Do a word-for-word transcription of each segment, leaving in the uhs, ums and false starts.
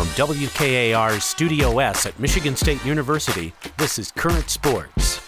From W K A R's Studio S at Michigan State University, this is Current Sports.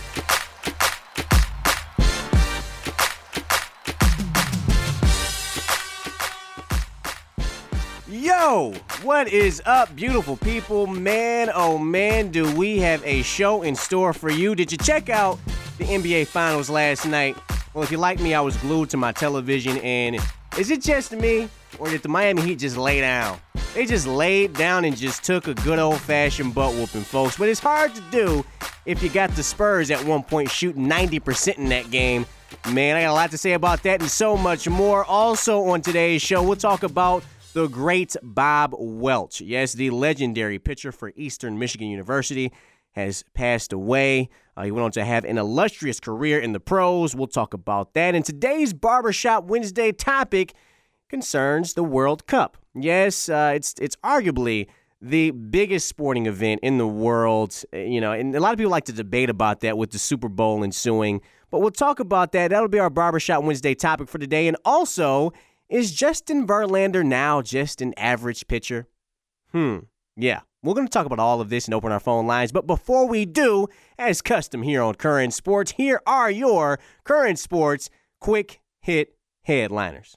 Yo, what is up, beautiful people? Man, oh man, do we have a show in store for you. Did you check out the N B A Finals last night? Well, if you like me, I was glued to my television, and is it just me, or did the Miami Heat just lay down? They just laid down and just took a good old-fashioned butt-whooping, folks. But it's hard to do if you got the Spurs at one point shooting ninety percent in that game. Man, I got a lot to say about that and so much more. Also on today's show, we'll talk about the great Bob Welch. Yes, the legendary pitcher for Eastern Michigan University has passed away. Uh, he went on to have an illustrious career in the pros. We'll talk about that. And today's Barbershop Wednesday topic concerns the World Cup. Yes, uh, it's it's arguably the biggest sporting event in the world. You know, and a lot of people like to debate about that with the Super Bowl ensuing. But we'll talk about that. That'll be our Barbershop Wednesday topic for today. And also, is Justin Verlander now just an average pitcher? Hmm, yeah. We're going to talk about all of this and open our phone lines. But before we do, as custom here on Current Sports, here are your Current Sports quick hit headliners.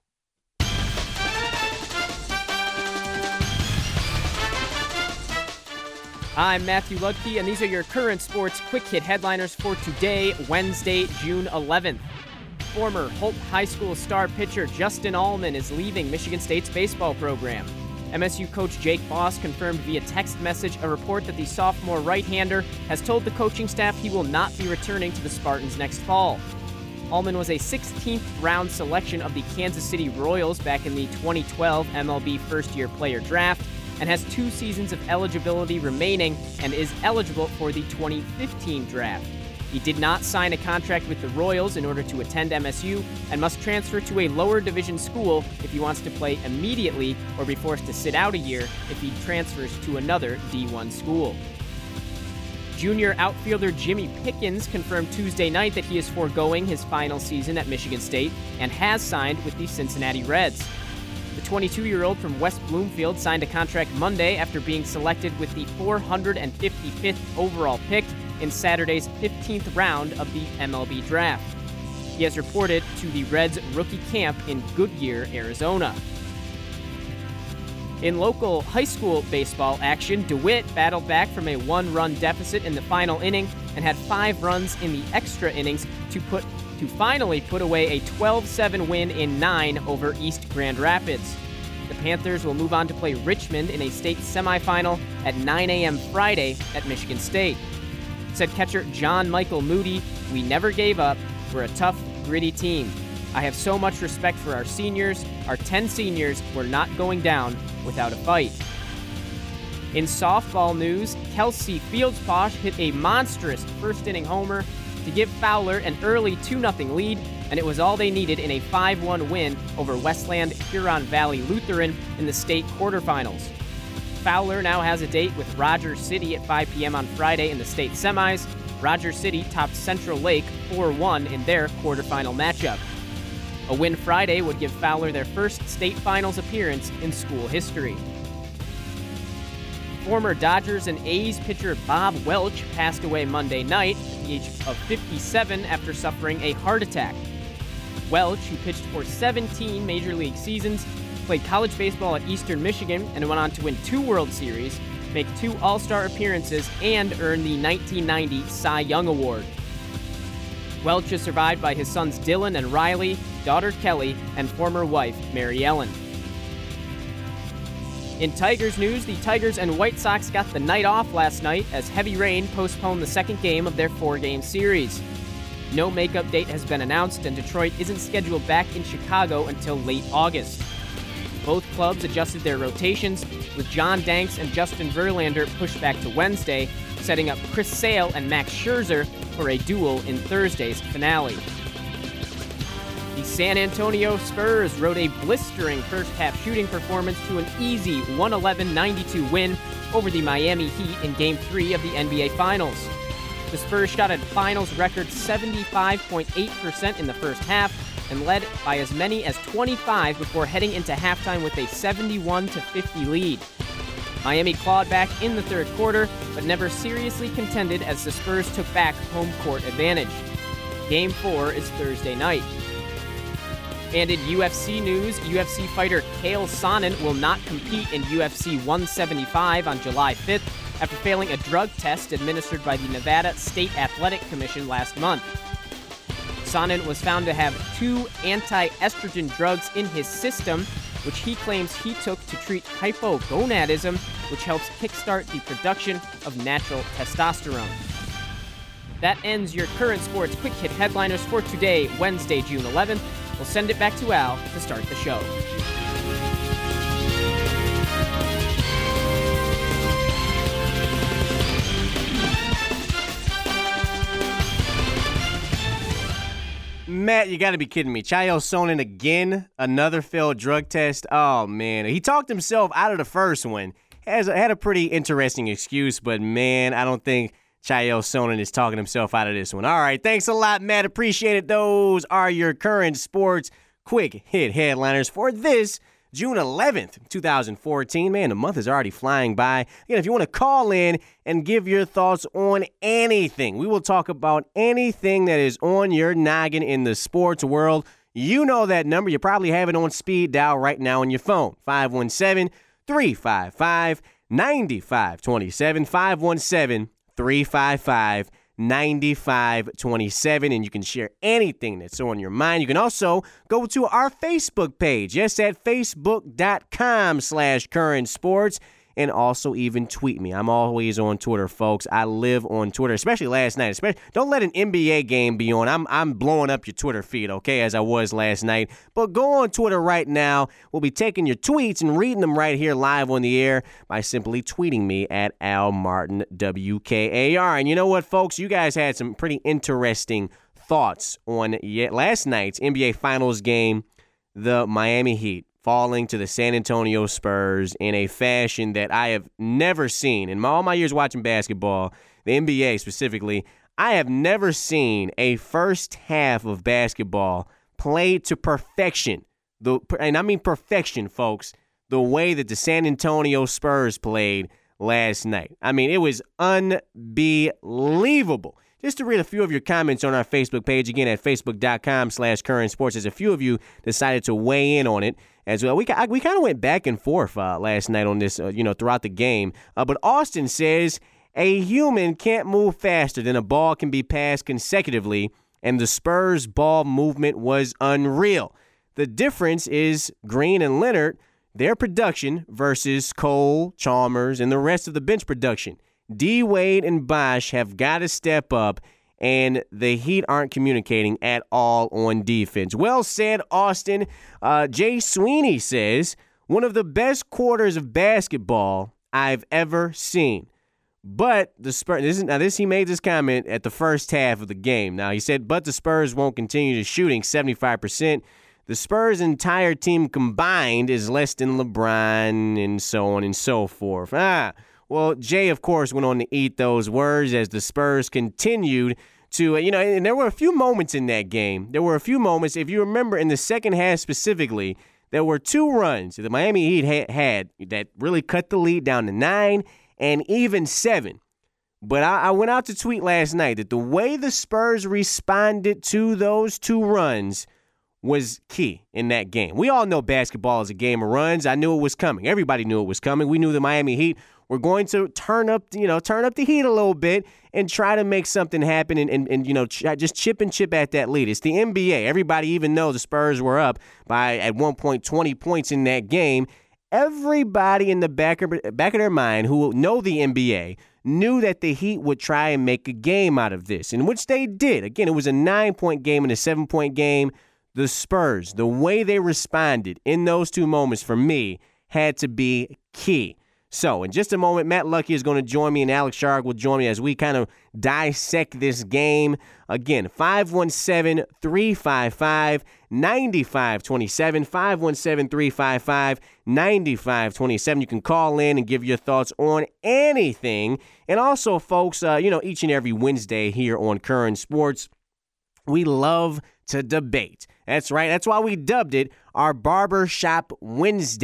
I'm Matthew Ludke, and these are your Current Sports quick hit headliners for today, Wednesday, June eleventh. Former Holt High School star pitcher Justin Allman is leaving Michigan State's baseball program. M S U coach Jake Boss confirmed via text message a report that the sophomore right-hander has told the coaching staff he will not be returning to the Spartans next fall. Allman was a sixteenth round selection of the Kansas City Royals back in the twenty twelve M L B first-year player draft and has two seasons of eligibility remaining and is eligible for the twenty fifteen draft. He did not sign a contract with the Royals in order to attend M S U and must transfer to a lower division school if he wants to play immediately or be forced to sit out a year if he transfers to another D one school. Junior outfielder Jimmy Pickens confirmed Tuesday night that he is foregoing his final season at Michigan State and has signed with the Cincinnati Reds. The twenty-two-year-old from West Bloomfield signed a contract Monday after being selected with the four hundred fifty-fifth overall pick in Saturday's fifteenth round of the M L B draft. He has reported to the Reds rookie camp in Goodyear, Arizona. In local high school baseball action, DeWitt battled back from a one-run deficit in the final inning and had five runs in the extra innings to put to finally put away a twelve seven win in nine over East Grand Rapids. The Panthers will move on to play Richmond in a state semifinal at nine a.m. Friday at Michigan State. Said catcher John Michael Moody, "We never gave up. We're a tough, gritty team. I have so much respect for our seniors. Our ten seniors were not going down without a fight." In softball news, Kelsey Fields-Posh hit a monstrous first-inning homer to give Fowler an early two nothing lead, and it was all they needed in a five one win over Westland Huron Valley Lutheran in the state quarterfinals. Fowler now has a date with Rogers City at five p.m. on Friday in the state semis. Rogers City topped Central Lake four one in their quarterfinal matchup. A win Friday would give Fowler their first state finals appearance in school history. Former Dodgers and A's pitcher Bob Welch passed away Monday night at the age of fifty-seven after suffering a heart attack. Welch, who pitched for seventeen Major League seasons, played college baseball at Eastern Michigan and went on to win two World Series, make two All-Star appearances, and earn the nineteen ninety Cy Young Award. Welch is survived by his sons Dylan and Riley, daughter Kelly, and former wife Mary Ellen. In Tigers news, the Tigers and White Sox got the night off last night as heavy rain postponed the second game of their four-game series. No makeup date has been announced, and Detroit isn't scheduled back in Chicago until late August. Both clubs adjusted their rotations, with John Danks and Justin Verlander pushed back to Wednesday, setting up Chris Sale and Max Scherzer for a duel in Thursday's finale. The San Antonio Spurs rode a blistering first-half shooting performance to an easy one eleven ninety-two win over the Miami Heat in Game three of the N B A Finals. The Spurs shot a finals record seventy-five point eight percent in the first half and led by as many as twenty-five before heading into halftime with a seventy-one to fifty lead. Miami clawed back in the third quarter, but never seriously contended as the Spurs took back home court advantage. Game four is Thursday night. And in U F C news, U F C fighter Chael Sonnen will not compete in U F C one seventy-five on July fifth after failing a drug test administered by the Nevada State Athletic Commission last month. Sonnen was found to have two anti-estrogen drugs in his system, which he claims he took to treat hypogonadism, which helps kickstart the production of natural testosterone. That ends your current sports quick hit headliners for today, Wednesday, June eleventh. We'll send it back to Al to start the show. Matt, you got to be kidding me. Chael Sonnen again, another failed drug test. Oh, man. He talked himself out of the first one. Has had a pretty interesting excuse, but, man, I don't think Chael Sonnen is talking himself out of this one. All right, thanks a lot, Matt. Appreciate it. Those are your current sports quick hit headliners for this June eleventh, twenty fourteen. Man, the month is already flying by. Again, if you want to call in and give your thoughts on anything, we will talk about anything that is on your noggin in the sports world. You know that number. You probably have it on speed dial right now on your phone. five one seven, three five five, nine five two seven. five one seven, three five five, nine five two seven, and you can share anything that's on your mind. You can also go to our Facebook page, yes, at facebook.com slash current sports, and also even tweet me. I'm always on Twitter, folks. I live on Twitter, especially last night. Especially, don't let an N B A game be on. I'm I'm blowing up your Twitter feed, okay, as I was last night. But go on Twitter right now. We'll be taking your tweets and reading them right here live on the air by simply tweeting me at Al Martin W K A R. And you know what, folks? You guys had some pretty interesting thoughts on yet last night's N B A Finals game, the Miami Heat falling to the San Antonio Spurs in a fashion that I have never seen. In my, all my years watching basketball, the N B A specifically, I have never seen a first half of basketball played to perfection. The, and I mean perfection, folks, the way that the San Antonio Spurs played last night. I mean, it was unbelievable. Just to read a few of your comments on our Facebook page, again, at facebook.com slash current sports, as a few of you decided to weigh in on it as well. We we kind of went back and forth uh, last night on this, uh, you know, throughout the game. Uh, but Austin says a human can't move faster than a ball can be passed consecutively, and the Spurs' ball movement was unreal. The difference is Green and Leonard, their production versus Cole, Chalmers, and the rest of the bench production. D. Wade and Bosh have got to step up, and the Heat aren't communicating at all on defense. Well said, Austin. Uh, Jay Sweeney says, one of the best quarters of basketball I've ever seen. But the Spurs, this is, now this he made this comment at the first half of the game. Now he said, but the Spurs won't continue to shooting seventy-five percent. The Spurs' entire team combined is less than LeBron, and so on and so forth. Ah, well, Jay, of course, went on to eat those words as the Spurs continued to, you know, and there were a few moments in that game. There were a few moments, if you remember, in the second half specifically, there were two runs that the Miami Heat ha- had that really cut the lead down to nine and even seven. But I, I went out to tweet last night that the way the Spurs responded to those two runs was key in that game. We all know basketball is a game of runs. I knew it was coming. Everybody knew it was coming. We knew the Miami Heat were going to turn up, you know, turn up the heat a little bit and try to make something happen and, and, and you know, ch- just chip and chip at that lead. It's the N B A. Everybody, even though the Spurs were up by, at one point, twenty points in that game, everybody in the back of, back of their mind who know the N B A knew that the Heat would try and make a game out of this, in which they did. Again, it was a nine-point game and a seven-point game. The Spurs, the way they responded in those two moments, for me, had to be key. So, in just a moment, Matt Lucky is going to join me, and Alex Sharg will join me as we kind of dissect this game. Again, five one seven, three five five, nine five two seven, five one seven, three five five, nine five two seven. You can call in and give your thoughts on anything. And also, folks, uh, you know, each and every Wednesday here on Current Sports, we love to debate. That's right. That's why we dubbed it our Barbershop Wednesday.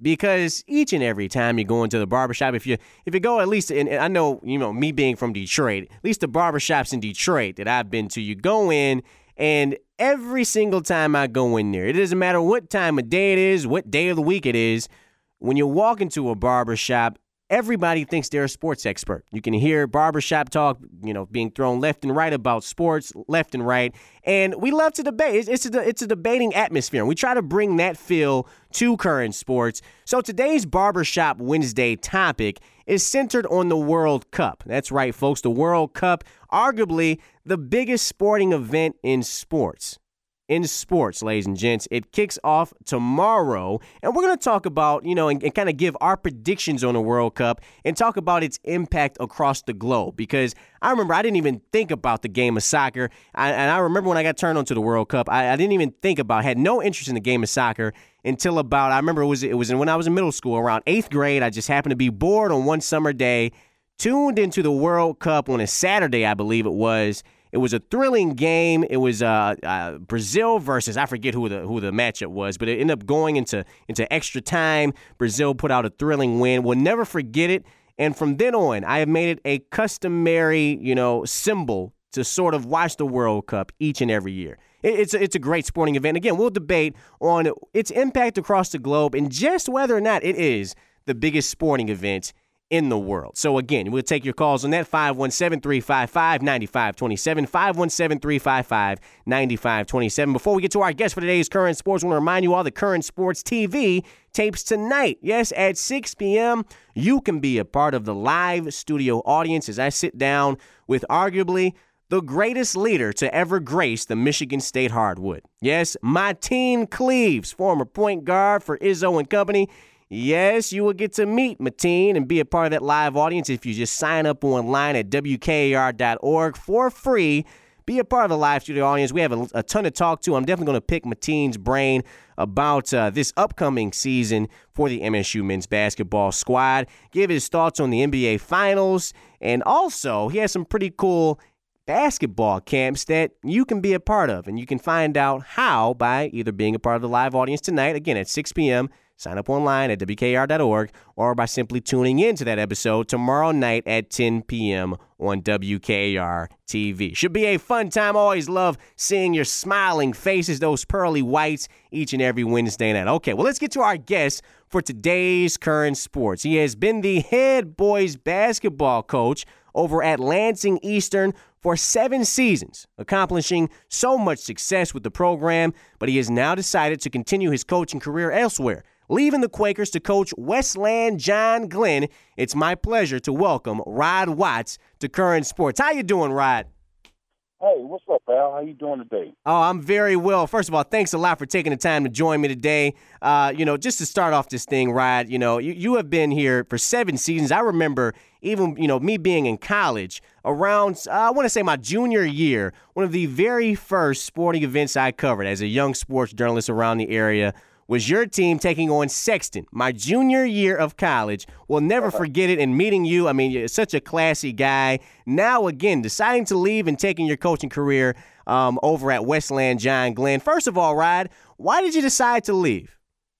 because each and every time you go into the barbershop, if you if you go at least, and I know, you know, me being from Detroit, at least the barbershops in Detroit that I've been to, you go in and every single time I go in there, it doesn't matter what time of day it is, what day of the week it is, when you walk into a barbershop, everybody thinks they're a sports expert. You can hear barbershop talk, you know, being thrown left and right about sports, left and right. And we love to debate. It's, it's, a, it's a debating atmosphere. And we try to bring that feel to current sports. So today's Barbershop Wednesday topic is centered on the World Cup. That's right, folks. The World Cup, arguably the biggest sporting event in sports. In sports, ladies and gents. It kicks off tomorrow, and we're going to talk about, you know, and, and kind of give our predictions on the World Cup and talk about its impact across the globe, because I remember I didn't even think about the game of soccer, I, and I remember when I got turned on to the World Cup, I, I didn't even think about, had no interest in the game of soccer until about, I remember it was, it was when I was in middle school, around eighth grade. I just happened to be bored on one summer day, tuned into the World Cup on a Saturday, I believe it was. It was a thrilling game. It was uh, uh, Brazil versus, I forget who the who the matchup was, but it ended up going into, into extra time. Brazil put out a thrilling win. We'll never forget it. And from then on, I have made it a customary, you know, symbol to sort of watch the World Cup each and every year. It, it's, a, it's a great sporting event. Again, we'll debate on its impact across the globe and just whether or not it is the biggest sporting event in the world. So again, we'll take your calls on that, five one seven, three five five, nine five two seven, five one seven, three five five, nine five two seven. Before we get to our guest for today's Current Sports, I want to remind you all the Current Sports T V tapes tonight. Yes, at six p.m., you can be a part of the live studio audience as I sit down with arguably the greatest leader to ever grace the Michigan State hardwood. Yes, Mateen Cleaves, former point guard for Izzo and company. Yes, you will get to meet Mateen and be a part of that live audience if you just sign up online at W K A R dot org for free. Be a part of the live studio audience. We have a, a ton to talk to. I'm definitely going to pick Mateen's brain about uh, this upcoming season for the M S U men's basketball squad, give his thoughts on the N B A Finals, and also he has some pretty cool basketball camps that you can be a part of, and you can find out how by either being a part of the live audience tonight, again at six p.m., sign up online at W K A R dot org, or by simply tuning in to that episode tomorrow night at ten p.m. on W K A R T V. Should be a fun time. Always love seeing your smiling faces, those pearly whites, each and every Wednesday night. Okay, well, let's get to our guest for today's Current Sports. He has been the head boys basketball coach over at Lansing Eastern for seven seasons, accomplishing so much success with the program, but he has now decided to continue his coaching career elsewhere, leaving the Quakers to coach Westland John Glenn. It's my pleasure to welcome Rod Watts to Current Sports. How you doing, Rod? Hey, what's up, Al? How you doing today? Oh, I'm very well. First of all, thanks a lot for taking the time to join me today. Uh, you know, just to start off this thing, Rod, you know, you, you have been here for seven seasons. I remember even, you know, me being in college around, uh, I want to say my junior year, one of the very first sporting events I covered as a young sports journalist around the area was your team taking on Sexton, my junior year of college. We'll never forget it. And meeting you, I mean, you're such a classy guy. Now, again, deciding to leave and taking your coaching career um, over at Westland John Glenn. First of all, Rod, why did you decide to leave?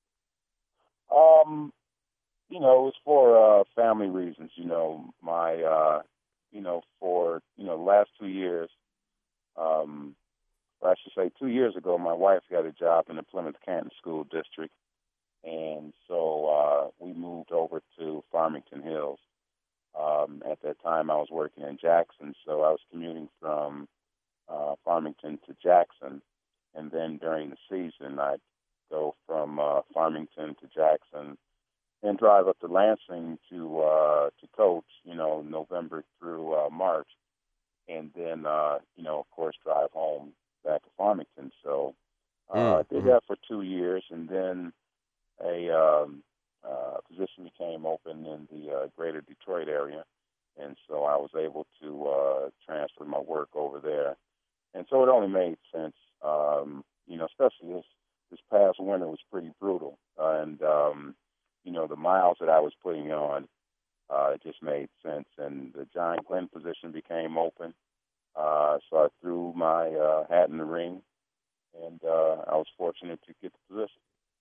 Um, you know, it was for uh, family reasons. You know, my, uh, you know, for, you know, the last two years, um, I should say two years ago, my wife got a job in the Plymouth Canton School District, and so uh, we moved over to Farmington Hills. Um, at that time, I was working in Jackson, so I was commuting from uh, Farmington to Jackson, and then during the season, I'd go from uh, Farmington to Jackson and drive up to Lansing to uh, to coach, you know, November through uh, March, and then, uh, you know, of course, drive home back to Farmington. So uh, mm-hmm. I did that for two years, and then a um, uh, position became open in the uh, greater Detroit area, and so I was able to uh, transfer my work over there. And so it only made sense, um, you know, especially this, this past winter was pretty brutal. Uh, and, um, you know, the miles that I was putting on, uh, it just made sense. And the John Glenn position became open. Uh, so I threw my uh, hat in the ring, and uh, I was fortunate to get the position.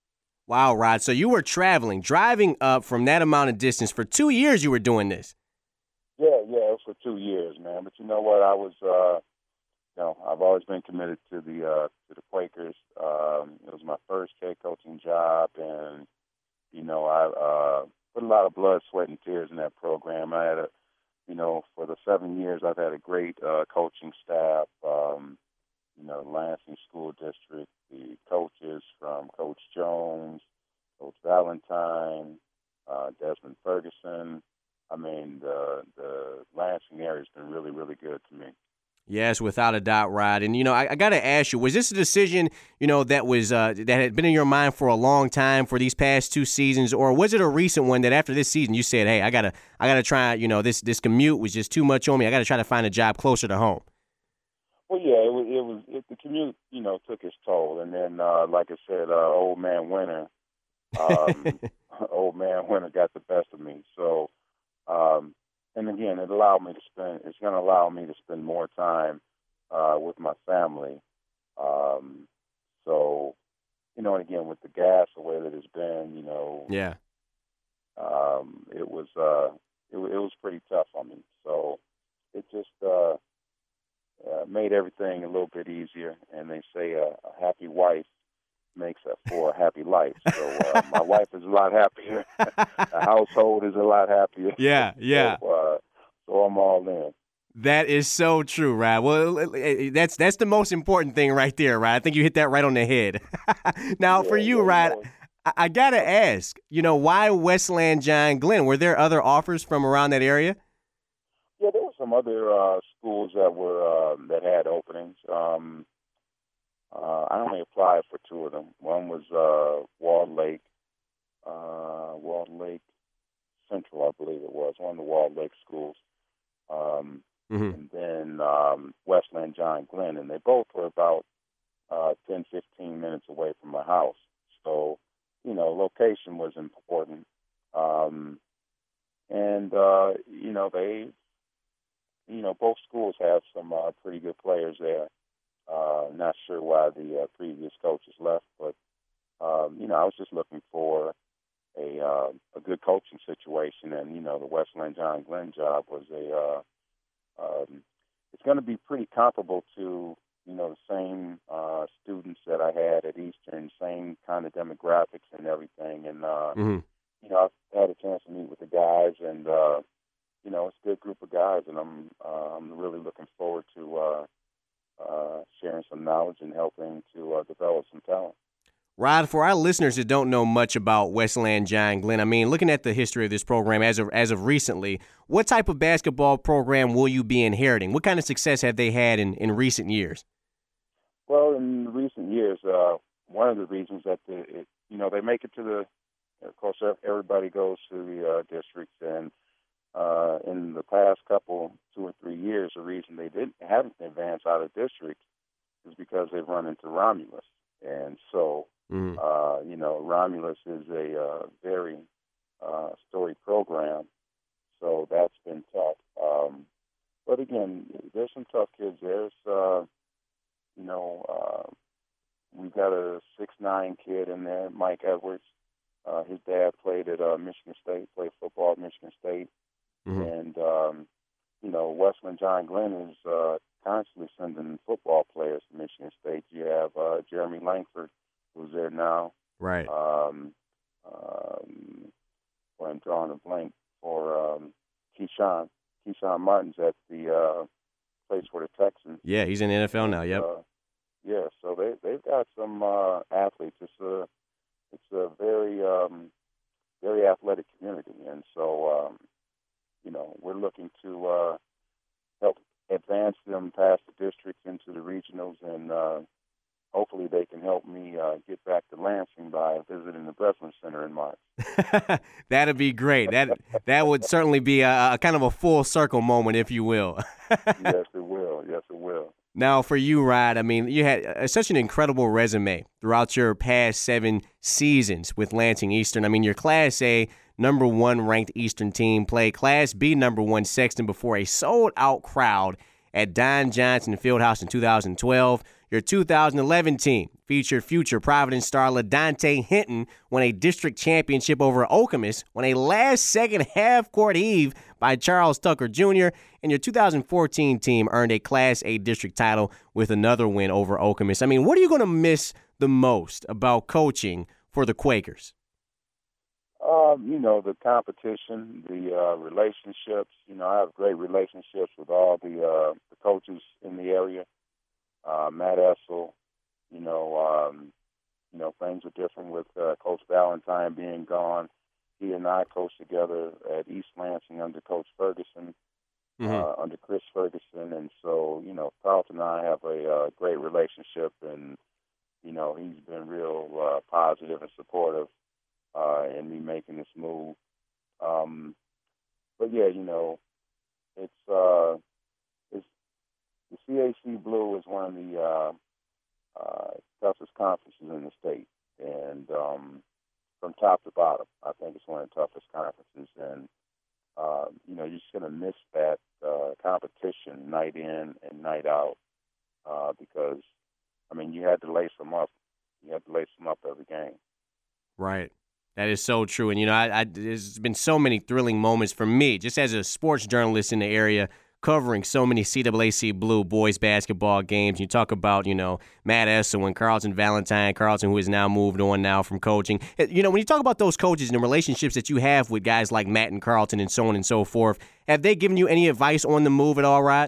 Wow, Rod. So you were traveling, driving up from that amount of distance for two years. You were doing this. Yeah, yeah, it was for two years, man. But you know what? I was, uh, you know, I've always been committed to the uh, to the Quakers. Um, it was my first head coaching job, and you know, I uh, put a lot of blood, sweat, and tears in that program. I had a, you know, for the seven years, I've had a great uh, coaching staff. Um, you know, Lansing School District, the coaches from Coach Jones, Coach Valentine, uh, Desmond Ferguson. I mean, the the Lansing area has been really, really good to me. Yes, without a doubt, Rod. And, you know, I, I got to ask you, was this a decision, you know, that was uh, that had been in your mind for a long time for these past two seasons, or was it a recent one that after this season you said, hey, I got to I gotta try, you know, this, this commute was just too much on me. I got to try to find a job closer to home? Well, yeah, it was, it was it, the commute, you know, took its toll. And then, uh, like I said, uh, old man Winter, um, old man Winter got the best of me. So, um, and again, it allowed me to spend, it's going to allow me to spend more time uh, with my family. Um, so, you know, and again, with the gas the way that it's been, you know, yeah, um, it was uh, it, it was pretty tough on me. So it just uh, uh, made everything a little bit easier. And they say uh, a happy wife makes up for a happy life. So uh, my wife is a lot happier. The household is a lot happier. Yeah, yeah. So, uh, so I'm all in. That is so true, Rod. Well, that's that's the most important thing right there, Rod. I think you hit that right on the head. Now, yeah, for you, yeah, Rod, you know, I, I got to ask, you know, why Westland John Glenn? Were there other offers from around that area? Yeah, there were some other uh, schools that were uh, that had openings. Um, uh, I only applied for two of them. One was uh, Walled Lake, uh, Walled Lake Central, I believe it was, one of the Walled Lake schools. Um, mm-hmm. And then um, Westland John Glenn, and they both were about uh, ten, fifteen minutes away from my house. So, you know, location was important. Um, and, uh, you know, they, you know, both schools have some uh, pretty good players there. Uh, not sure why the uh, previous coaches left, but, um, you know, I was just looking for a uh, a good coaching situation, and you know the Westland John Glenn job was a uh, um, it's going to be pretty comparable to you know the same uh, students that I had at Eastern, same kind of demographics and everything, and uh, mm-hmm. you know I've had a chance to meet with the guys, and uh, you know it's a good group of guys, and I'm uh, I'm really looking forward to uh, uh, sharing some knowledge and helping to uh, develop some talent. Rod, for our listeners that don't know much about Westland John Glenn, I mean, looking at the history of this program as of as of recently, what type of basketball program will you be inheriting? What kind of success have they had in, in recent years? Well, in recent years, uh, one of the reasons that the, it, you know they make it to the, of course, everybody goes to the uh, districts, and uh, in the past couple, two or three years, the reason they didn't haven't advanced out of district is because they've run into Romulus, and so. Mm. Uh, you know, Romulus is a uh, very uh, storied program, so that's been tough. Um, but again, there's some tough kids. There's, uh, you know, uh, we've got a six nine kid in there, Mike Edwards. Uh, his dad played at uh, Michigan State, played football at Michigan State. Mm-hmm. And, um, you know, Westland John Glenn is uh, constantly sending football players to Michigan State. You have uh, Jeremy Langford, who's there now. Right. Um, um, well, I'm drawing a blank for um, Keyshawn. Keyshawn Martin's at the uh, place for the Texans. Yeah, he's in the N F L now, yep. Uh, yeah, so they, they've got some uh, athletes. It's a, it's a very, um, very athletic community. And so, um, you know, we're looking to uh, help advance them past the districts into the regionals, and uh, hopefully they can help me uh, get back to Lansing by visiting the Breslin Center in March. That'd be great. That that would certainly be a, a kind of a full circle moment, if you will. Yes, it will. Yes, it will. Now, for you, Rod, I mean, you had uh, such an incredible resume throughout your past seven seasons with Lansing Eastern. I mean, your Class A number one ranked Eastern team played Class B number one Sexton before a sold-out crowd at Don Johnson Fieldhouse in two thousand twelve. Your two thousand eleven team featured future Providence star LaDante Hinton won a district championship over Okemos on a last-second half-court heave by Charles Tucker Junior And your two thousand fourteen team earned a Class A district title with another win over Okemos. I mean, what are you going to miss the most about coaching for the Quakers? Um, you know, the competition, the uh, relationships. You know, I have great relationships with all the, uh, the coaches in the area. Uh, Matt Essel, you know, um, you know, things are different with uh, Coach Valentine being gone. He and I coached together at East Lansing under Coach Ferguson, mm-hmm. uh, under Chris Ferguson. And so, you know, Carlton and I have a uh, great relationship, and, you know, he's been real uh, positive and supportive uh, in me making this move. Um, but, yeah, you know, it's uh, – the C A C Blue is one of the uh, uh, toughest conferences in the state, and um, from top to bottom, I think it's one of the toughest conferences. And uh, you know, you're just going to miss that uh, competition night in and night out uh, because, I mean, you had to lace them up. You had to lace them up every game. Right. That is so true. And, you know, I, I, there's been so many thrilling moments for me, just as a sports journalist in the area, covering so many C A A C Blue boys basketball games. You talk about, you know, Matt Essel and Carlton Valentine, Carlton, who has now moved on now from coaching. You know, when you talk about those coaches and the relationships that you have with guys like Matt and Carlton and so on and so forth, have they given you any advice on the move at all, Rod?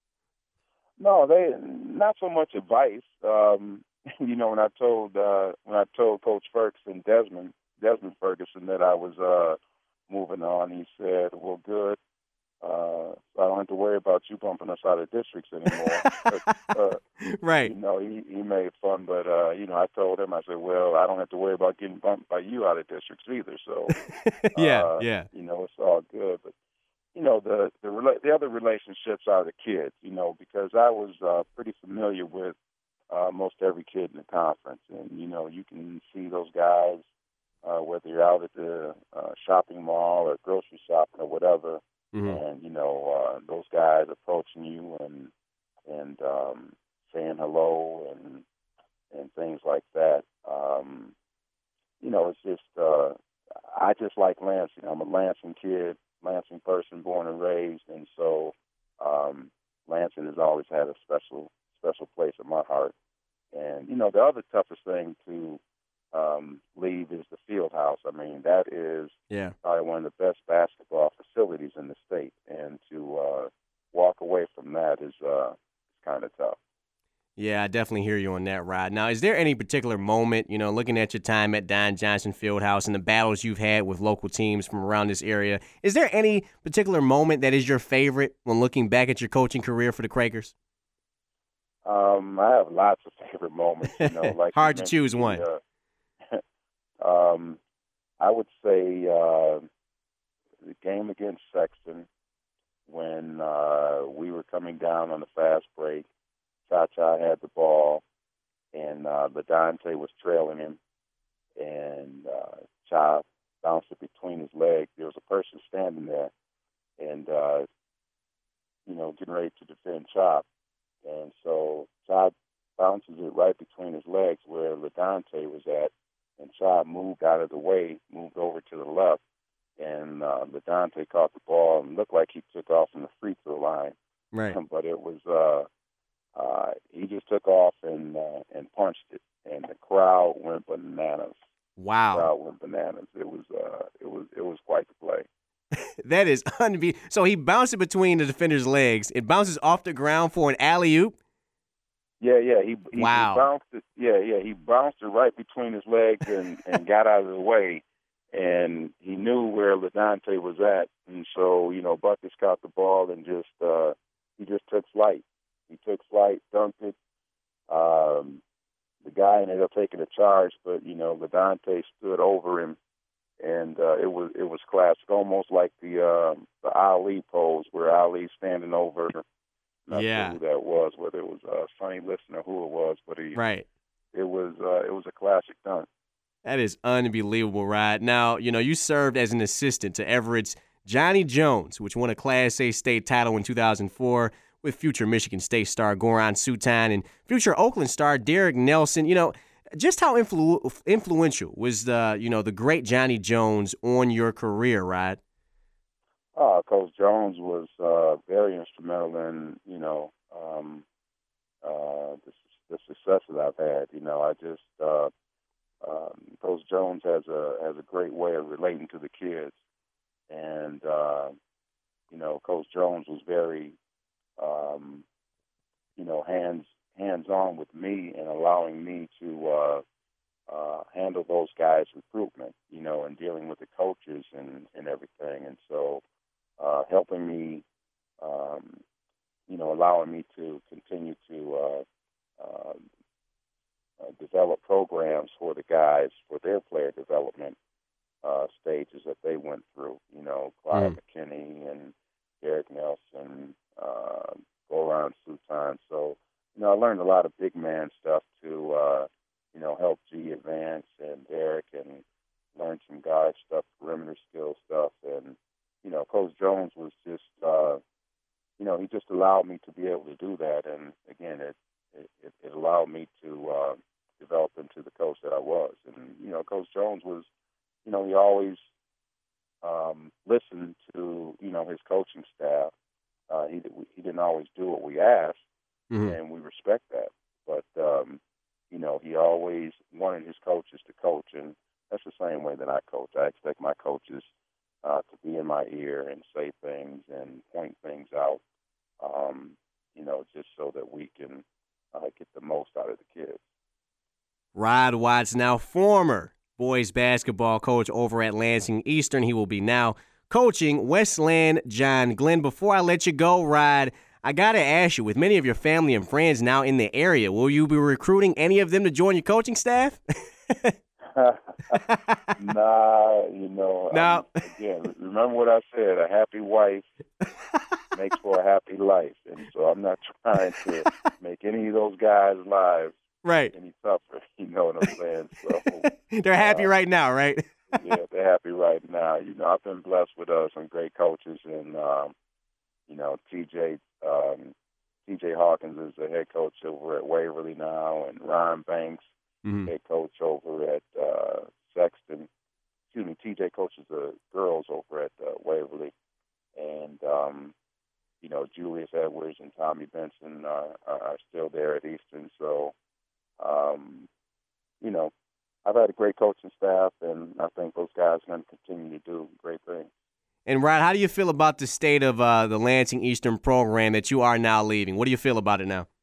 No, they not so much advice. Um, you know, when I told uh, when I told Coach Ferguson, Desmond Desmond Ferguson, that I was uh, moving on, he said, "Well, good. Uh, so I don't have to worry about you bumping us out of districts anymore." but, uh, right. You know, he, he made fun, but, uh, you know, I told him, I said, well, I don't have to worry about getting bumped by you out of districts either. So, yeah, uh, yeah. You know, it's all good. But, you know, the, the, rela- the other relationships are the kids, you know, because I was uh, pretty familiar with uh, most every kid in the conference. And, you know, you can see those guys, uh, whether you're out at the uh, shopping mall or grocery shopping or whatever. Mm-hmm. And, you know, uh, those guys approaching you and and um, saying hello and and things like that. Um, you know, it's just, uh, I just like Lansing. I'm a Lansing kid, Lansing person, born and raised. And so um, Lansing has always had a special, special place in my heart. And, you know, the other toughest thing to Um, leave is the field house. I mean, that is yeah. probably one of the best basketball facilities in the state, and to uh, walk away from that is uh, kind of tough. Yeah, I definitely hear you on that, Rod. Now, is there any particular moment, you know, looking at your time at Don Johnson Fieldhouse and the battles you've had with local teams from around this area, is there any particular moment that is your favorite when looking back at your coaching career for the Quakers? Um, I have lots of favorite moments. You know, like hard to choose one. Uh, Um, I would say uh, the game against Sexton when uh, we were coming down on the fast break. Cha-Cha had the ball, and uh, LaDante was trailing him, and uh, Cha bounced it between his legs. There was a person standing there, and, uh, you know, getting ready to defend Cha. And so Cha bounces it right between his legs where LaDante was at. And Cha moved out of the way, moved over to the left, and uh, LaDante caught the ball and looked like he took off from the free throw line. Right. But it was uh, uh, he just took off and uh, and punched it, and the crowd went bananas. Wow. The crowd went bananas. It was uh, it was it was quite the play. That is unbelievable. So he bounced it between the defender's legs. It bounces off the ground for an alley-oop. Yeah, yeah, he, he, wow. he bounced it. Yeah, yeah, he bounced it right between his legs and, and got out of the way, and he knew where LaDante was at, and so you know, Buckets caught the ball and just uh, he just took flight. He took flight, dunked it. Um, the guy ended up taking a charge, but you know, LaDante stood over him, and uh, it was it was classic, almost like the uh, the Ali pose where Ali's standing over. Not yeah. sure who that was, whether it was uh, Sonny Liston or who it was, but he, right. it was uh, it was a classic dunk. That is unbelievable, Rod. Now, you know, you served as an assistant to Everett's Johnny Jones, which won a Class A state title in two thousand four, with future Michigan State star Goran Sutin and future Oakland star Derek Nelson. You know, just how influ- influential was the, you know, the great Johnny Jones on your career, Rod? Uh, Coach Jones was uh, very instrumental in, you know, um, uh, the, the success that I've had. You know, I just uh, um, Coach Jones has a has a great way of relating to the kids, and uh, you know, Coach Jones was very, um, you know, hands hands on with me and allowing me to uh, uh, handle those guys' recruitment, you know, and dealing with the coaches and, and everything, and so. Uh, helping me, um, you know, allowing me to continue to uh, uh, uh, develop programs for the guys for their player development uh, stages that they went through. You know, Clyde mm. McKinney and Derek Nelson, uh, Goran Sutin. So, you know, I learned a lot of big man stuff to, uh, you know, help G advance and Derek, and learn some guard stuff, perimeter skill stuff, and you know, Coach Jones was just, uh, you know, he just allowed me to be able to do that. And, again, it it, it allowed me to uh, develop into the coach that I was. And, you know, Coach Jones was, you know, he always um, listened to, you know, his coaching staff. Uh, he, he didn't always do what we asked, mm-hmm. and we respect that. But, um, you know, he always wanted his coaches to coach. And that's the same way that I coach. I expect my coaches Uh, to be in my ear and say things and point things out, um, you know, just so that we can uh, get the most out of the kids. Rod Watts, now former boys basketball coach over at Lansing Eastern. He will be now coaching Westland John Glenn. Before I let you go, Rod, I got to ask you, with many of your family and friends now in the area, will you be recruiting any of them to join your coaching staff? nah, you know. No. I mean, again, remember what I said: a happy wife makes for a happy life, and so I'm not trying to make any of those guys' lives right any tougher. You know what I'm saying? So they're happy uh, right now, right? Yeah, they're happy right now. You know, I've been blessed with uh, some great coaches, and um, you know, T J um, T J Hawkins is the head coach over at Waverly now, and Ryan Banks. Mm-hmm. Head coach over at uh, Sexton. Excuse me, T J coaches the girls over at uh, Waverly. And, um, you know, Julius Edwards and Tommy Benson uh, are still there at Eastern. So, um, you know, I've had a great coaching staff, and I think those guys are going to continue to do great things. And, Rod, how do you feel about the state of uh, the Lansing Eastern program that you are now leaving? What do you feel about it now?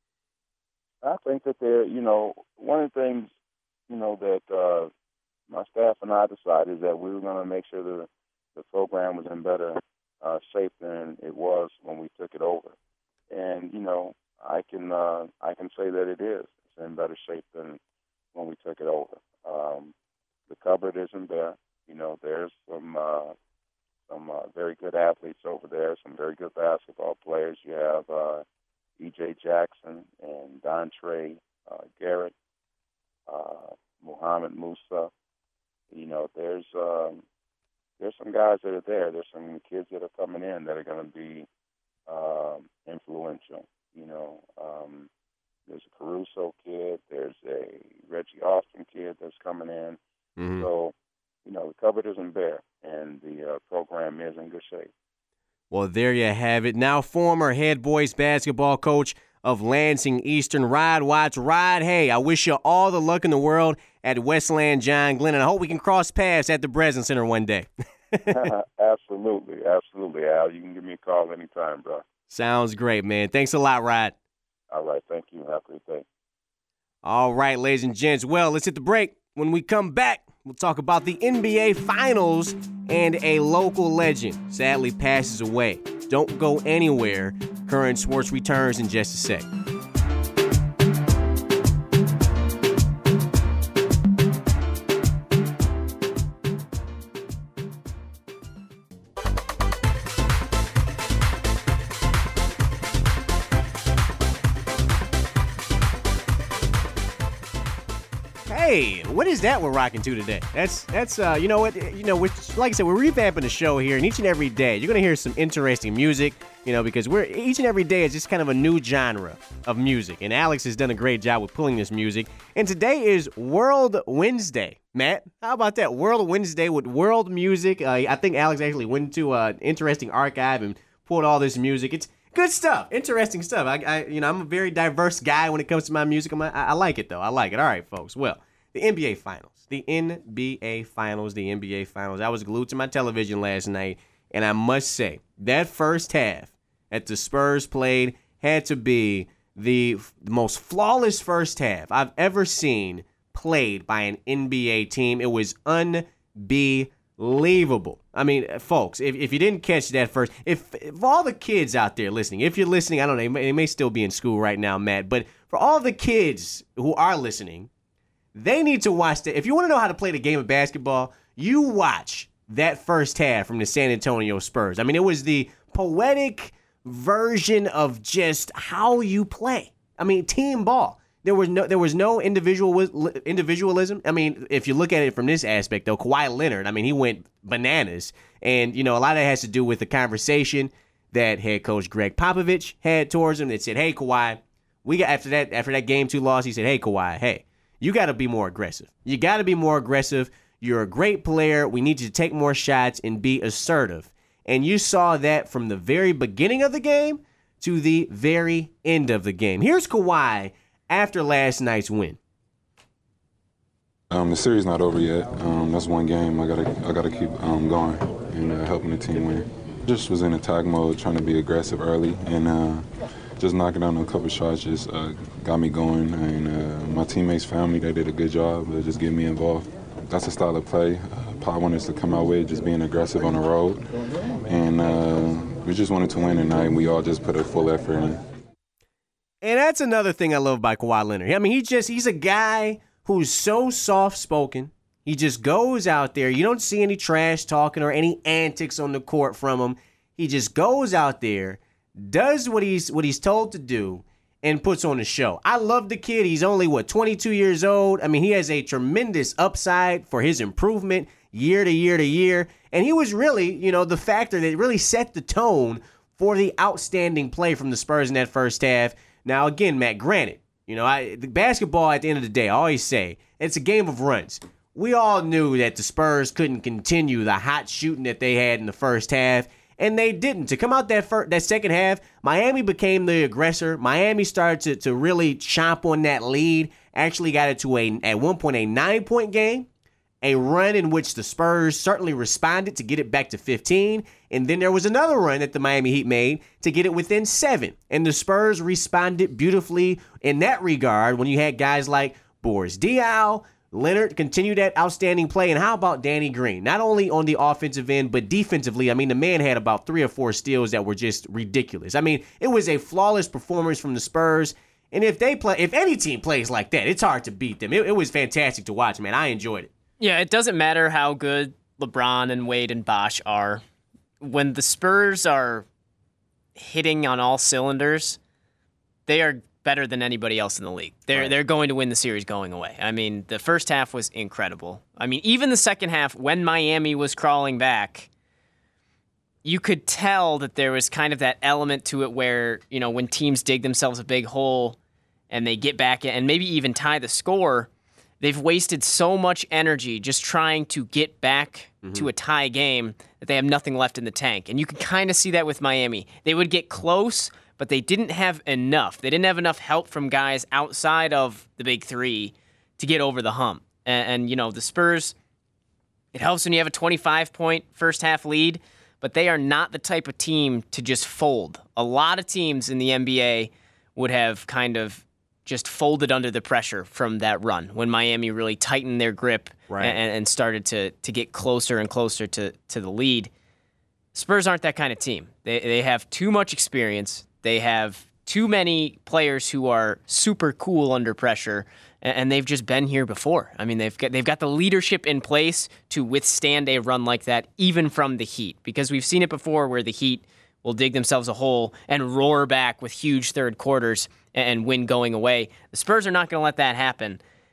I think that they're, you know, one of the things, you know, that uh, my staff and I decided is that we were going to make sure the the program was in better uh, shape than it was when we took it over. And, you know, I can uh, I can say that it is. It's in better shape than when we took it over. Um, the cupboard isn't there. You know, there's some uh, some uh, very good athletes over there, some very good basketball players. You have uh, E J Jackson and Dontre uh, Garrett, uh, Muhammad Musa. You know, there's um, there's some guys that are there. There's some kids that are coming in that are going to be um, influential. You know, um, there's a Caruso kid. There's a Reggie Austin kid that's coming in. Mm-hmm. So, you know, the cupboard isn't bare, and the uh, program is in good shape. Well, there you have it. Now former head boys basketball coach of Lansing Eastern, Rod Watts. Rod, hey, I wish you all the luck in the world at Westland John Glenn, and I hope we can cross paths at the Breslin Center one day. Absolutely, absolutely, Al. You can give me a call anytime, bro. Sounds great, man. Thanks a lot, Rod. All right, thank you. Have a great day. All right, ladies and gents. Well, let's hit the break. When we come back, we'll talk about the N B A Finals and a local legend sadly passes away. Don't go anywhere. Current Sports returns in just a sec. Hey, what is that we're rocking to today? That's that's uh, you know what, you know, we're, like I said, we're revamping the show here, and each and every day you're gonna hear some interesting music, you know, because we're each and every day is just kind of a new genre of music, and Alex has done a great job with pulling this music. And today is World Wednesday. Matt, how about that? World Wednesday with world music. Uh, I think Alex actually went to uh, an interesting archive and pulled all this music. It's good stuff, interesting stuff. I, I, you know, I'm a very diverse guy when it comes to my music. I'm, I, I like it though. I like it. All right, folks. Well, the N B A Finals, the N B A Finals, the N B A Finals. I was glued to my television last night, and I must say that first half that the Spurs played had to be the, the most flawless first half I've ever seen played by an N B A team. It was unbelievable. I mean, folks, if, if you didn't catch that first, if, if all the kids out there listening, if you're listening, I don't know, they may, they may still be in school right now, Matt, but for all the kids who are listening, they need to watch that. If you want to know how to play the game of basketball, you watch that first half from the San Antonio Spurs. I mean, it was the poetic version of just how you play. I mean, team ball. There was no there was no individual individualism. I mean, if you look at it from this aspect, though, Kawhi Leonard, I mean, he went bananas. And, you know, a lot of that has to do with the conversation that head coach Greg Popovich had towards him that said, hey, Kawhi, we got after that after that game two loss, he said, hey, Kawhi, hey, you got to be more aggressive. You got to be more aggressive. You're a great player. We need you to take more shots and be assertive. And you saw that from the very beginning of the game to the very end of the game. Here's Kawhi after last night's win. Um, the series not over yet. Um, that's one game. I gotta, I gotta keep um, going and uh, helping the team win. Just was in attack mode, trying to be aggressive early, and uh, just knocking down a couple shots just uh, got me going. And uh, my teammates, family, they did a good job of just getting me involved. That's the style of play uh, Pop wanted us to come out with, just being aggressive on the road. And uh, we just wanted to win tonight, and we all just put a full effort in. And that's another thing I love about Kawhi Leonard. I mean, he just he's a guy who's so soft-spoken. He just goes out there. You don't see any trash talking or any antics on the court from him. He just goes out there, does what he's what he's told to do, and puts on a show. I love the kid. He's only, what, twenty-two years old? I mean, he has a tremendous upside for his improvement year to year to year. And he was really, you know, the factor that really set the tone for the outstanding play from the Spurs in that first half. Now, again, Matt, granted, you know, I, the basketball at the end of the day, I always say, it's a game of runs. We all knew that the Spurs couldn't continue the hot shooting that they had in the first half, and they didn't. To come out that first, that second half, Miami became the aggressor. Miami started to, to really chomp on that lead, actually got it to, a at one point, a nine-point game, a run in which the Spurs certainly responded to get it back to fifteen, and then there was another run that the Miami Heat made to get it within seven, and the Spurs responded beautifully in that regard when you had guys like Boris Diaw, Leonard continued that outstanding play, and how about Danny Green? Not only on the offensive end, but defensively. I mean, the man had about three or four steals that were just ridiculous. I mean, it was a flawless performance from the Spurs, and if they play, if any team plays like that, it's hard to beat them. It, it was fantastic to watch, man. I enjoyed it. Yeah, it doesn't matter how good LeBron and Wade and Bosh are. When the Spurs are hitting on all cylinders, they are better than anybody else in the league. They're right. They're going to win the series going away. I mean, the first half was incredible. I mean, even the second half, when Miami was crawling back, you could tell that there was kind of that element to it where, you know, when teams dig themselves a big hole and they get back and maybe even tie the score, they've wasted so much energy just trying to get back mm-hmm. to a tie game that they have nothing left in the tank. And you can kind of see that with Miami. They would get close, but they didn't have enough. They didn't have enough help from guys outside of the big three to get over the hump. And, and you know, the Spurs, it helps when you have a twenty-five point first half lead, but they are not the type of team to just fold. A lot of teams in the N B A would have kind of just folded under the pressure from that run when Miami really tightened their grip right. and, and started to to get closer and closer to, to the lead. Spurs aren't that kind of team. They they have too much experience. They have too many players who are super cool under pressure, and, and they've just been here before. I mean, they've got, they've got the leadership in place to withstand a run like that, even from the Heat, because we've seen it before where the Heat will dig themselves a hole and roar back with huge third quarters and win going away. The Spurs are not going to let that happen.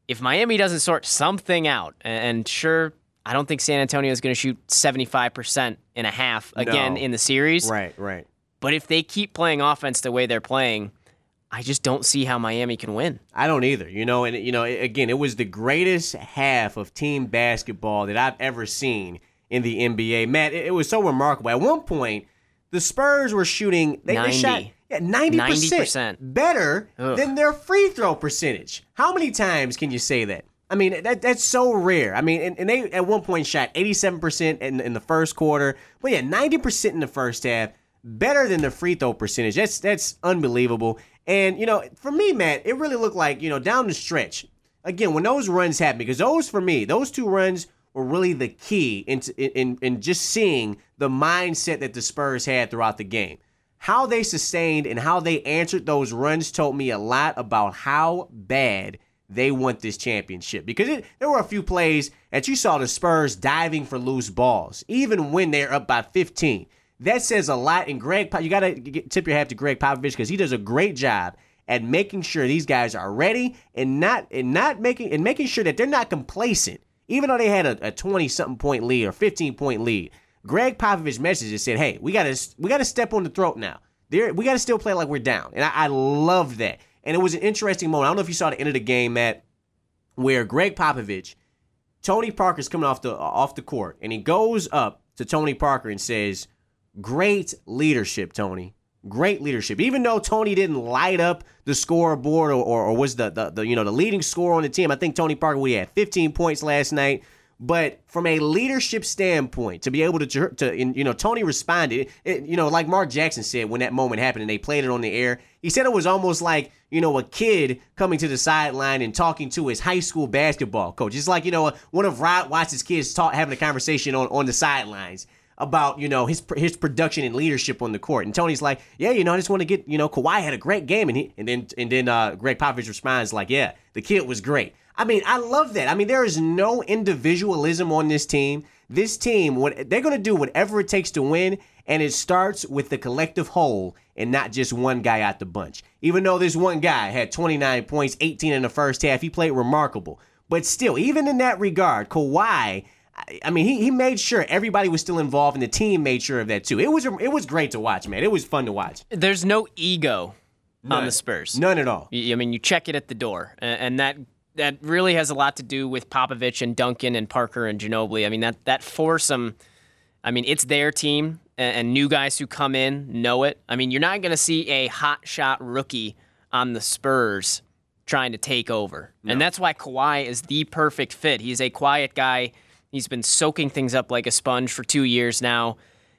if Miami doesn't sort something out, and sure, I don't think San Antonio is going to shoot seventy-five percent in a half again No. in the series. Right, right. But if they keep playing offense the way they're playing, I just don't see how Miami can win. I don't either. You know, and you know, again, it was the greatest half of team basketball that I've ever seen in the N B A. Matt, it, it was so remarkable. At one point, the Spurs were shooting they, they shot yeah, ninety percent, ninety percent better Ugh. than their free throw percentage. How many times can you say that? I mean, that that's so rare. I mean, and, and they at one point shot eighty-seven percent in, in the first quarter. But yeah, ninety percent in the first half. Better than the free throw percentage. That's that's unbelievable. And, you know, for me, Matt, it really looked like, you know, down the stretch, again, when those runs happened, because those, for me, those two runs were really the key in, in, in just seeing the mindset that the Spurs had throughout the game. How they sustained and how they answered those runs told me a lot about how bad they want this championship. Because it, there were a few plays that you saw the Spurs diving for loose balls, even when they're up by fifteen. That says a lot, and Greg, you got to tip your hat to Greg Popovich because he does a great job at making sure these guys are ready and not and not making and making sure that they're not complacent, even though they had a twenty-something point lead or fifteen point lead. Greg Popovich messages said, "Hey, we got to we got to step on the throat now. There, we got to still play like we're down," and I, I love that. And it was an interesting moment. I don't know if you saw the end of the game, Matt, where Greg Popovich, Tony Parker's coming off the off the court, and he goes up to Tony Parker and says, "Great leadership, Tony. Great leadership." Even though Tony didn't light up the scoreboard or, or, or was the, the the you know the leading scorer on the team, I think Tony Parker we had fifteen points last night. But from a leadership standpoint, to be able to to you know Tony responded, it, you know like Mark Jackson said when that moment happened and they played it on the air. He said it was almost like you know a kid coming to the sideline and talking to his high school basketball coach. It's like you know one of Rod Watson's kids talk, having a conversation on on the sidelines about, you know, his his production and leadership on the court. And Tony's like, yeah, you know, I just want to get, you know, Kawhi had a great game. And he and then and then uh, Greg Popovich responds like, yeah, the kid was great. I mean, I love that. I mean, there is no individualism on this team. This team, what they're going to do whatever it takes to win, and it starts with the collective whole and not just one guy out the bunch. Even though this one guy had twenty-nine points, eighteen in the first half, he played remarkable. But still, even in that regard, Kawhi, I mean, he he made sure everybody was still involved, and the team made sure of that too. It was it was great to watch, man. It was fun to watch. There's no ego None. on the Spurs. None at all. I mean, you check it at the door, and that that really has a lot to do with Popovich and Duncan and Parker and Ginobili. I mean, that that foursome. I mean, it's their team, and new guys who come in know it. I mean, you're not going to see a hot shot rookie on the Spurs trying to take over, no. And that's why Kawhi is the perfect fit. He's a quiet guy. He's been soaking things up like a sponge for two years now.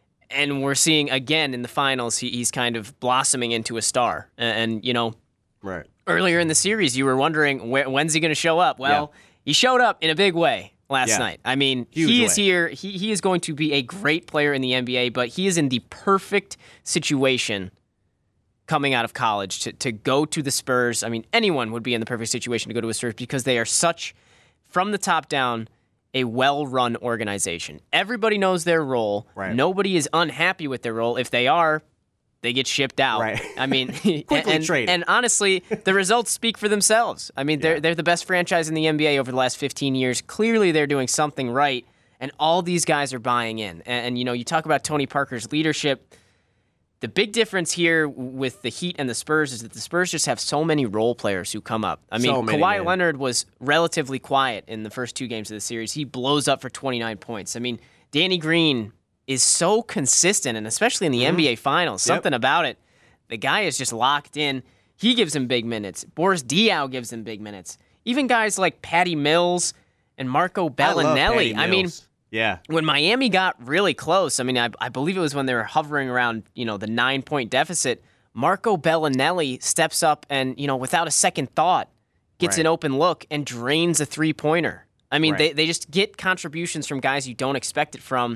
And we're seeing, again, in the finals, he, he's kind of blossoming into a star. And, and, you know, right. Earlier in the series, you were wondering, wh- when's he going to show up? Well, yeah. He showed up in a big way last yeah. night. I mean, Huge he is way. here. He, he is going to be a great player in the N B A, but he is in the perfect situation coming out of college to, to go to the Spurs. I mean, anyone would be in the perfect situation to go to the Spurs because they are such, from the top down, a well-run organization. Everybody knows their role. Right. Nobody is unhappy with their role. If they are, they get shipped out. Right. I mean, quickly and, traded. And honestly, the results speak for themselves. I mean, they're yeah. they're the best franchise in the N B A over the last fifteen years. Clearly, they're doing something right, and all these guys are buying in. And, and you know, you talk about Tony Parker's leadership. The big difference here with the Heat and the Spurs is that the Spurs just have so many role players who come up. I mean, so many, Kawhi man. Leonard was relatively quiet in the first two games of the series. He blows up for twenty-nine points. I mean, Danny Green is so consistent, and especially in the mm-hmm. N B A Finals, yep. something about it. The guy is just locked in. He gives him big minutes. Boris Diaw gives him big minutes. Even guys like Patty Mills and Marco Bellinelli. I, I mean, yeah. When Miami got really close, I mean, I, I believe it was when they were hovering around, you know, the nine-point deficit, Marco Bellinelli steps up and, you know, without a second thought, gets right. an open look and drains a three-pointer. I mean, right. they, they just get contributions from guys you don't expect it from,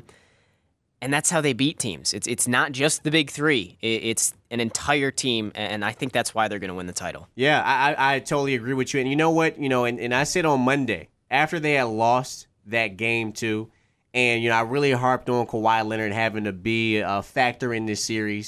and that's how they beat teams. It's it's not just the big three. It, it's an entire team, and I think that's why they're going to win the title. Yeah, I, I totally agree with you. And you know what? You know, and, and I said on Monday, after they had lost that game too, and, you know, I really harped on Kawhi Leonard having to be a factor in this series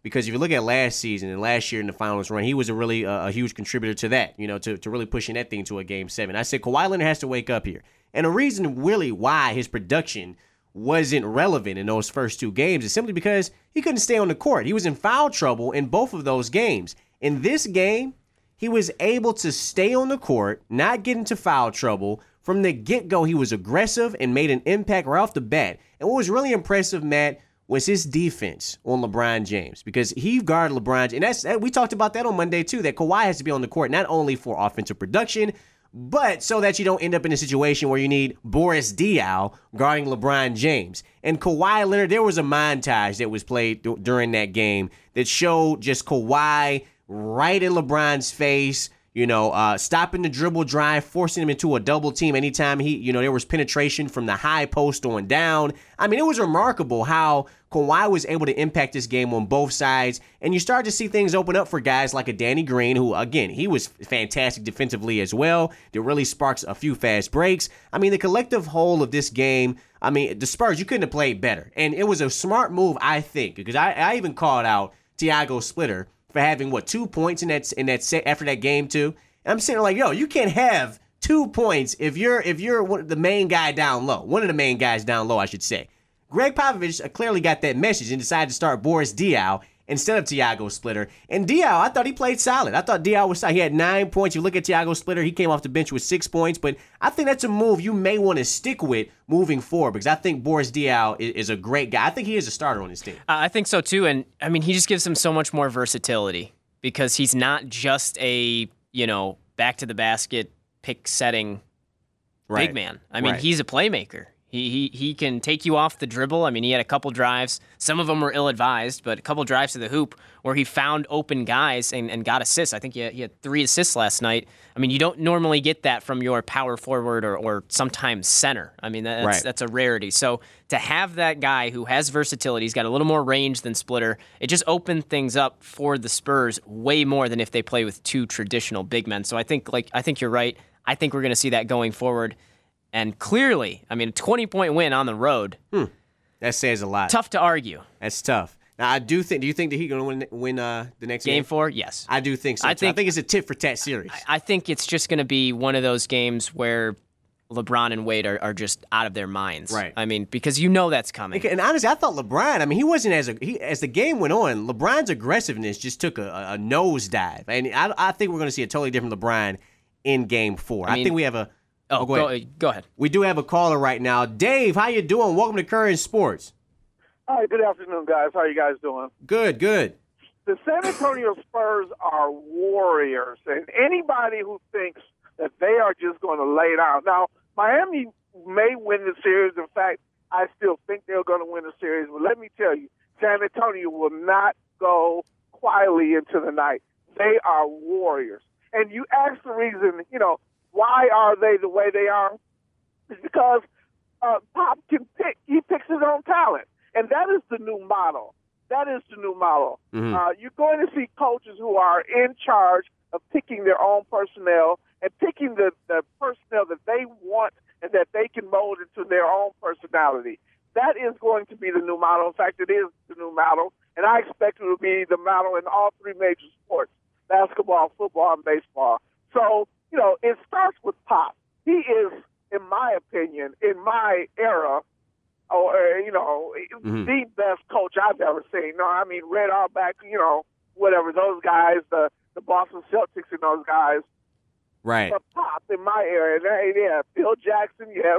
because if you look at last season and last year in the finals run, he was a really uh, a huge contributor to that, you know, to, to really pushing that thing to a game seven. I said Kawhi Leonard has to wake up here. And the reason really why his production wasn't relevant in those first two games is simply because he couldn't stay on the court. He was in foul trouble in both of those games. In this game, he was able to stay on the court, not get into foul trouble. From the get-go, he was aggressive and made an impact right off the bat. And what was really impressive, Matt, was his defense on LeBron James, because he guarded LeBron. And that's we talked about that on Monday, too, that Kawhi has to be on the court not only for offensive production, but so that you don't end up in a situation where you need Boris Diaw guarding LeBron James. And Kawhi Leonard, there was a montage that was played d- during that game that showed just Kawhi right in LeBron's face, you know, uh, stopping the dribble drive, forcing him into a double team anytime he, you know, there was penetration from the high post on down. I mean, it was remarkable how Kawhi was able to impact this game on both sides. And you start to see things open up for guys like a Danny Green, who, again, he was fantastic defensively as well. That really sparks a few fast breaks. I mean, the collective whole of this game, I mean, the Spurs, you couldn't have played better. And it was a smart move, I think, because I, I even called out Tiago Splitter for having, what, two points in that in that set after that game, too. And I'm sitting there like, yo, you can't have two points if you're if you're one, the main guy down low. One of the main guys down low, I should say. Greg Popovich clearly got that message and decided to start Boris Diaw instead of Tiago Splitter. And Diaw, I thought he played solid. I thought Diaw was solid. He had nine points. You look at Tiago Splitter, he came off the bench with six points. But I think that's a move you may want to stick with moving forward, because I think Boris Diaw is, is a great guy. I think he is a starter on his team. Uh, I think so, too. And, I mean, he just gives him so much more versatility, because he's not just a, you know, back to the basket, pick setting right. big man. I mean, right. he's a playmaker. He, he he can take you off the dribble. I mean, he had a couple drives. Some of them were ill-advised, but a couple drives to the hoop where he found open guys and, and got assists. I think he had, he had three assists last night. I mean, you don't normally get that from your power forward or, or sometimes center. I mean, that's, right. that's a rarity. So to have that guy who has versatility, he's got a little more range than Splitter, it just opened things up for the Spurs way more than if they play with two traditional big men. So I think, like, I think you're right. I think we're going to see that going forward. And clearly, I mean, a twenty-point win on the road. Hmm. That says a lot. Tough to argue. That's tough. Now, I do think. Do you think that he's going to win win uh, the next game? Game four? Yes. I do think so. I too. think, I think it's a tit for tat series. I, I think it's just going to be one of those games where LeBron and Wade are, are just out of their minds. Right. I mean, because you know that's coming. And honestly, I thought LeBron, I mean, he wasn't as a, he, as the game went on, LeBron's aggressiveness just took a, a nosedive. And I, I think we're going to see a totally different LeBron in game four. I, I mean, think we have a. Oh, oh go, go, ahead. go ahead. We do have a caller right now. Dave, how you doing? Welcome to Current Sports. Hi, good afternoon, guys. How you guys doing? Good, good. The San Antonio Spurs are warriors, and anybody who thinks that they are just going to lay down. Now, Miami may win the series. In fact, I still think they're going to win the series. But let me tell you, San Antonio will not go quietly into the night. They are warriors. And you ask the reason, you know, why are they the way they are? It's because uh, Pop can pick. He picks his own talent. And that is the new model. That is the new model. Mm-hmm. Uh, you're going to see coaches who are in charge of picking their own personnel and picking the, the personnel that they want and that they can mold into their own personality. That is going to be the new model. In fact, it is the new model. And I expect it will be the model in all three major sports, basketball, football, and baseball. So, you know, it starts with Pop. He is, in my opinion, in my era, or, you know, mm-hmm. the best coach I've ever seen. No, I mean, Red Auerbach, you know, whatever, those guys, the, the Boston Celtics and those guys. Right. But Pop, in my era, they, yeah, Phil Jackson, yes.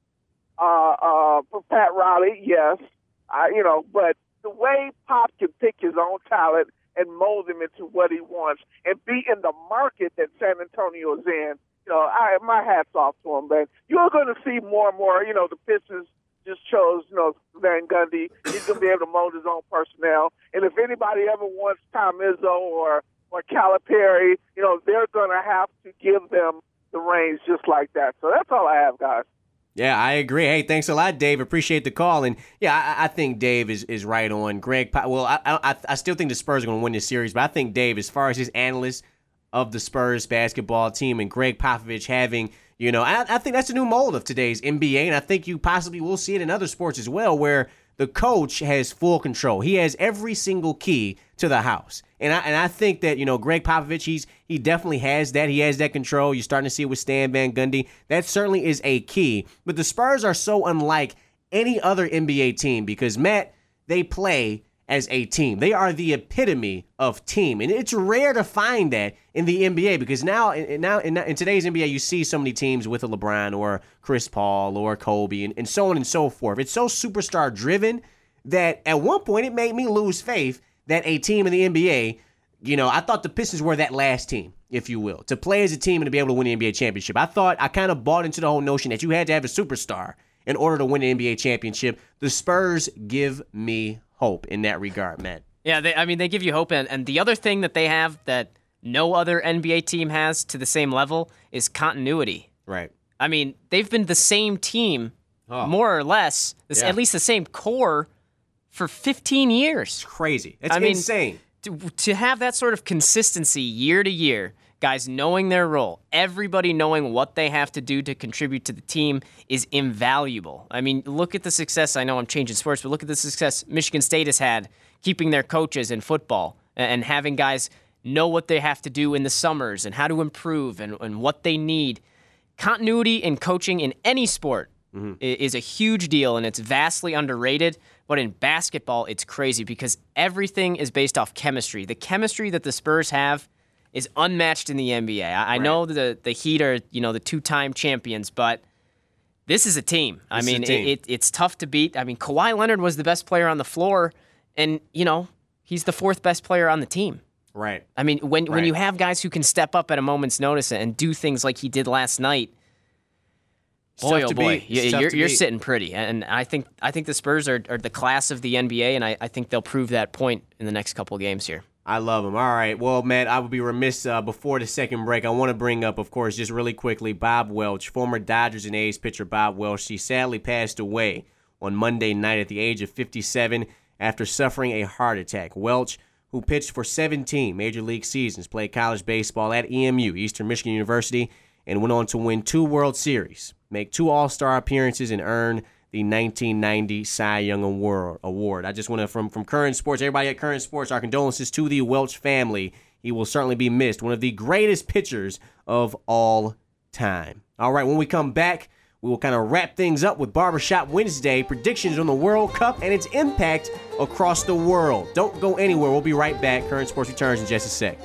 Uh, uh, Pat Riley, yes. I, you know, but the way Pop can pick his own talent and mold him into what he wants and be in the market that San Antonio is in, you know, I, my hat's off to him, man. You're going to see more and more, you know, the Pistons just chose, you know, Van Gundy. He's going to be able to mold his own personnel. And if anybody ever wants Tom Izzo or, or Calipari, you know, they're going to have to give them the reins just like that. So that's all I have, guys. Yeah, I agree. Hey, thanks a lot, Dave. Appreciate the call. And, yeah, I, I think Dave is, is right on. Greg, well, I, I I still think the Spurs are going to win this series, but I think Dave, as far as his analyst of the Spurs basketball team and Greg Popovich having, you know, I, I think that's the new mold of today's N B A, and I think you possibly will see it in other sports as well, where the coach has full control. He has every single key to the house. And I and I think that, you know, Greg Popovich, he's he definitely has that. He has that control. You're starting to see it with Stan Van Gundy. That certainly is a key. But the Spurs are so unlike any other N B A team because, Matt, they play as a team. They are the epitome of team. And it's rare to find that in the N B A because now, now in, in today's N B A, you see so many teams with a LeBron or Chris Paul or Kobe and, and so on and so forth. It's so superstar driven that at one point it made me lose faith that a team in the N B A, you know, I thought the Pistons were that last team, if you will, to play as a team and to be able to win the N B A championship. I thought, I kind of bought into the whole notion that you had to have a superstar in order to win the N B A championship. The Spurs give me hope in that regard, man. Yeah, they, I mean, they give you hope. And, and the other thing that they have that no other N B A team has to the same level is continuity. Right. I mean, they've been the same team, oh. more or less, this, yeah. at least the same core for fifteen years. It's crazy. It's I mean, insane. To, to have that sort of consistency year to year, guys knowing their role, everybody knowing what they have to do to contribute to the team is invaluable. I mean, look at the success. I know I'm changing sports, but look at the success Michigan State has had keeping their coaches in football and having guys know what they have to do in the summers and how to improve and, and what they need. Continuity in coaching in any sport mm-hmm. is a huge deal, and it's vastly underrated. But in basketball, it's crazy because everything is based off chemistry. The chemistry that the Spurs have is unmatched in the N B A. I, I right. know the the Heat are, you know, the two-time champions, but this is a team. This I mean, team. It, it, it's tough to beat. I mean, Kawhi Leonard was the best player on the floor, and, you know, he's the fourth best player on the team. Right. I mean, when right. when you have guys who can step up at a moment's notice and do things like he did last night, boy, oh boy, you, you're, you're sitting pretty. And I think I think the Spurs are, are the class of the N B A, and I, I think they'll prove that point in the next couple of games here. I love them. All right. Well, Matt, I would be remiss uh, before the second break. I want to bring up, of course, just really quickly, Bob Welch, former Dodgers and A's pitcher Bob Welch. She sadly passed away on Monday night at the age of fifty-seven after suffering a heart attack. Welch, who pitched for seventeen Major League seasons, played college baseball at E M U, Eastern Michigan University, and went on to win two World Series, make two All-Star appearances, and earn the nineteen ninety Cy Young Award. I just want to, from, from Current Sports, everybody at Current Sports, our condolences to the Welch family. He will certainly be missed. One of the greatest pitchers of all time. All right, when we come back, we will kind of wrap things up with Barbershop Wednesday, predictions on the World Cup and its impact across the world. Don't go anywhere. We'll be right back. Current Sports returns in just a sec.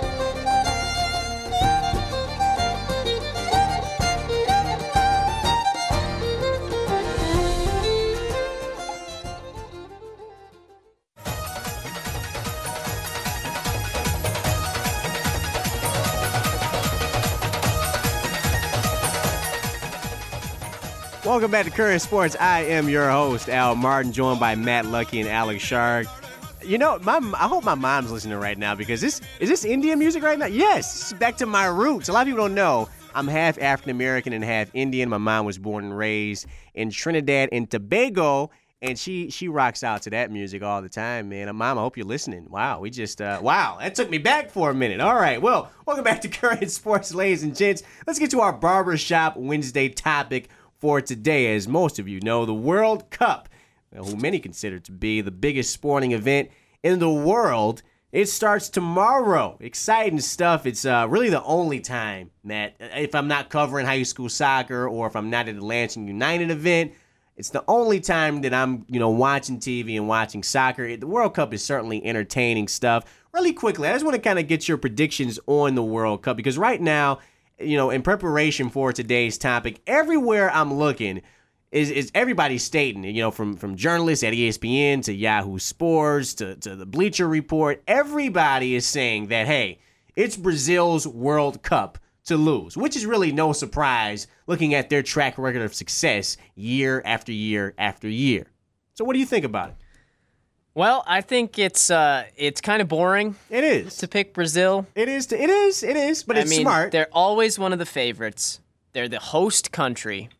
Welcome back to Current Sports. I am your host, Al Martin, joined by Matt Lucky and Alex Sharg. You know, my I hope my mom's listening right now because this is this Indian music right now? Yes, back to my roots. A lot of people don't know I'm half African American and half Indian. My mom was born and raised in Trinidad and Tobago, and she she rocks out to that music all the time, man. Mom, I hope you're listening. Wow, we just uh, wow, that took me back for a minute. All right, well, welcome back to Current Sports, ladies and gents. Let's get to our Barbershop Wednesday topic for today. As most of you know, the World Cup, who many consider to be the biggest sporting event in the world, it starts tomorrow. Exciting stuff. It's uh, really the only time, Matt, if I'm not covering high school soccer or if I'm not at the Lansing United event, it's the only time that I'm, you know, watching T V and watching soccer. The World Cup is certainly entertaining stuff. Really quickly, I just want to kind of get your predictions on the World Cup because right now, you know, in preparation for today's topic, everywhere I'm looking is is everybody stating, you know, from, from journalists at E S P N to Yahoo Sports to, to the Bleacher Report, everybody is saying that, hey, it's Brazil's World Cup to lose, which is really no surprise looking at their track record of success year after year after year. So what do you think about it? Well, I think it's uh, it's kind of boring. It is to pick Brazil. It is. To, it is. It is. But it's I mean, smart. They're always one of the favorites. They're the host country.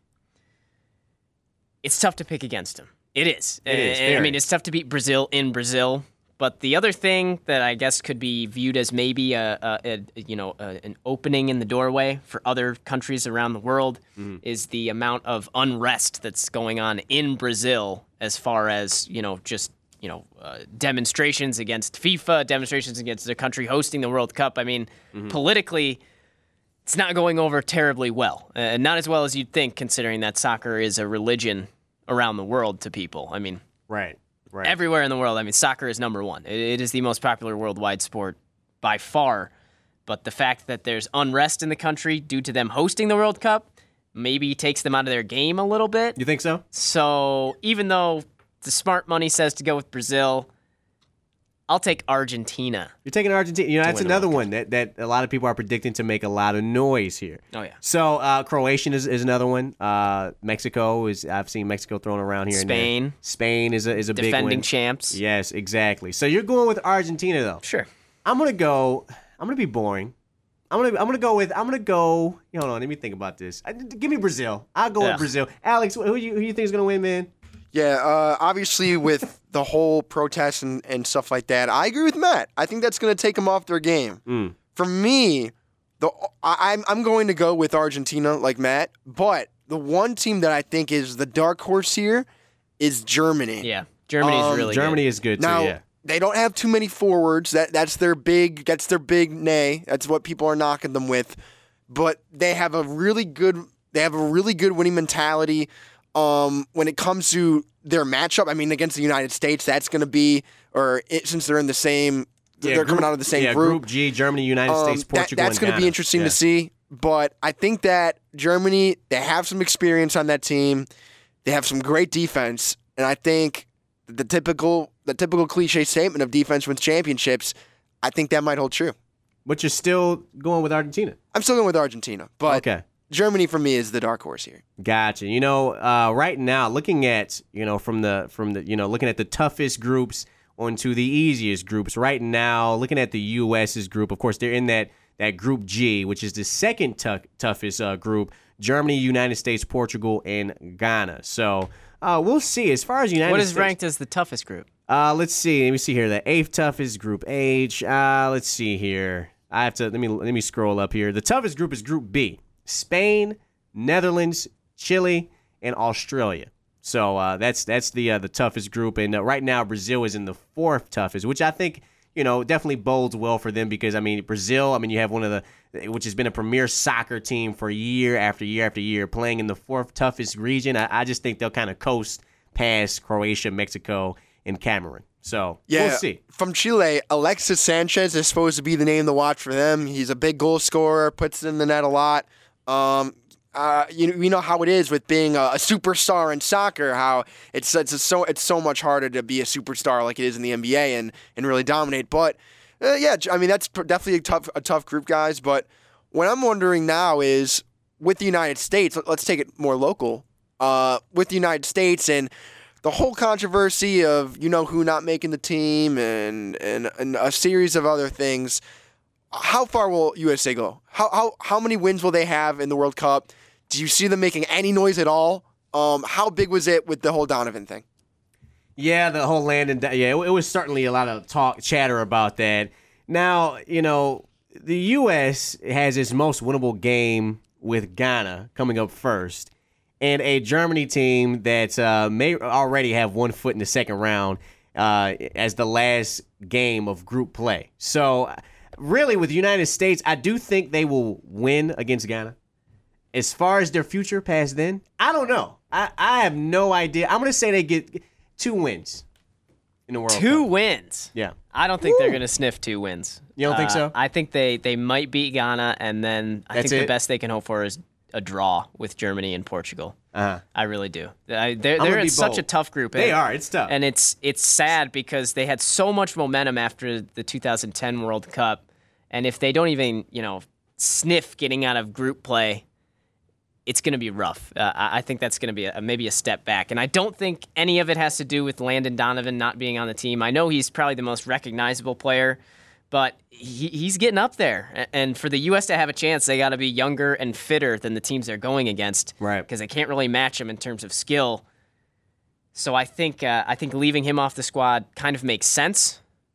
It's tough to pick against them. It is. It is. I, I mean, it's tough to beat Brazil in Brazil. But the other thing that I guess could be viewed as maybe a, a, a you know a, an opening in the doorway for other countries around the world mm-hmm. is the amount of unrest that's going on in Brazil, as far as you know, just you know uh, demonstrations against FIFA, demonstrations against the country hosting the World Cup. I mean, mm-hmm. politically, it's not going over terribly well, and uh, not as well as you'd think, considering that soccer is a religion around the world to people. I mean, right. Right. Everywhere in the world, I mean, soccer is number one. It, it is the most popular worldwide sport by far. But the fact that there's unrest in the country due to them hosting the World Cup maybe takes them out of their game a little bit. You think so? So even though the smart money says to go with Brazil, I'll take Argentina. You're taking Argentina. You know, that's another one that, that a lot of people are predicting to make a lot of noise here. Oh, yeah. So uh, Croatian is, is another one. Uh, Mexico is. I've seen Mexico thrown around here. Spain. And there. Spain is a is a Defending big win. Defending champs. Yes, exactly. So you're going with Argentina, though. Sure. I'm gonna go. I'm gonna be boring. I'm gonna I'm gonna go with I'm gonna go. Hold on, let me think about this. I, give me Brazil. I'll go yeah. with Brazil. Alex, who you who you think is gonna win, man? Yeah, uh, obviously with the whole protest and, and stuff like that, I agree with Matt. I think that's going to take them off their game. Mm. For me, the I, I'm I'm going to go with Argentina, like Matt. But the one team that I think is the dark horse here is Germany. Yeah, Germany's um, really Germany good. is good now, too. Yeah, they don't have too many forwards. That that's their big that's their big nay. That's what people are knocking them with. But they have a really good they have a really good winning mentality. Um, when it comes to their matchup, I mean, against the United States, that's going to be, or it, since they're in the same, yeah, they're group, coming out of the same yeah, group. Group G, Germany, United um, States, Portugal, that, That's going to be interesting yeah. to see. But I think that Germany, they have some experience on that team. They have some great defense, and I think the typical, the typical cliche statement of defense wins championships, I think that might hold true. But you're still going with Argentina. I'm still going with Argentina, but okay. Germany for me is the dark horse here. Gotcha. You know, uh, right now, looking at you know from the from the you know looking at the toughest groups onto the easiest groups. Right now, looking at the U S's group, of course, they're in that that Group G, which is the second t- toughest uh, group. Germany, United States, Portugal, and Ghana. So uh, we'll see. As far as United what States, is ranked as the toughest group? Uh, let's see. Let me see here. The eighth toughest Group H. Uh, let's see here. I have to let me let me scroll up here. The toughest group is Group B. Spain, Netherlands, Chile, and Australia. So uh, that's that's the uh, the toughest group, and uh, right now Brazil is in the fourth toughest, which I think you know definitely bodes well for them because I mean Brazil, I mean you have one of the which has been a premier soccer team for year after year after year, playing in the fourth toughest region. I, I just think they'll kind of coast past Croatia, Mexico, and Cameroon. So yeah, we'll see. From Chile, Alexis Sanchez is supposed to be the name to watch for them. He's a big goal scorer, puts it in the net a lot. Um, uh, you, you know how it is with being a, a superstar in soccer, how it's it's a so it's so much harder to be a superstar like it is in the N B A and, and really dominate. But uh, yeah, I mean that's definitely a tough a tough group, guys. But what I'm wondering now is with the United States, let's take it more local. Uh, with the United States and the whole controversy of you know who not making the team and and, and a series of other things. How far will U S A go? How how how many wins will they have in the World Cup? Do you see them making any noise at all? Um, how big was it with the whole Donovan thing? Yeah, the whole Landon. Yeah, it, it was certainly a lot of talk, chatter about that. Now, you know, the U S has its most winnable game with Ghana coming up first, and a Germany team that uh, may already have one foot in the second round uh, as the last game of group play. So. Really, with the United States, I do think they will win against Ghana. As far as their future past then, I don't know. I, I have no idea. I'm going to say they get two wins in the World Cup. Two wins? Yeah. I don't think Woo. they're going to sniff two wins. You don't uh, think so? I think they, they might beat Ghana, and then I That's think it? the best they can hope for is a draw with Germany and Portugal. Uh-huh. I really do. I, they're they're in such a tough group. They and, are. It's tough. And it's it's sad because they had so much momentum after the two thousand ten World Cup. And if they don't even, you know, sniff getting out of group play, it's going to be rough. Uh, I think that's going to be a, maybe a step back. And I don't think any of it has to do with Landon Donovan not being on the team. I know he's probably the most recognizable player, but he, he's getting up there. And for the U S to have a chance, they got to be younger and fitter than the teams they're going against. Right. Because they can't really match him in terms of skill. So I think uh, I think leaving him off the squad kind of makes sense.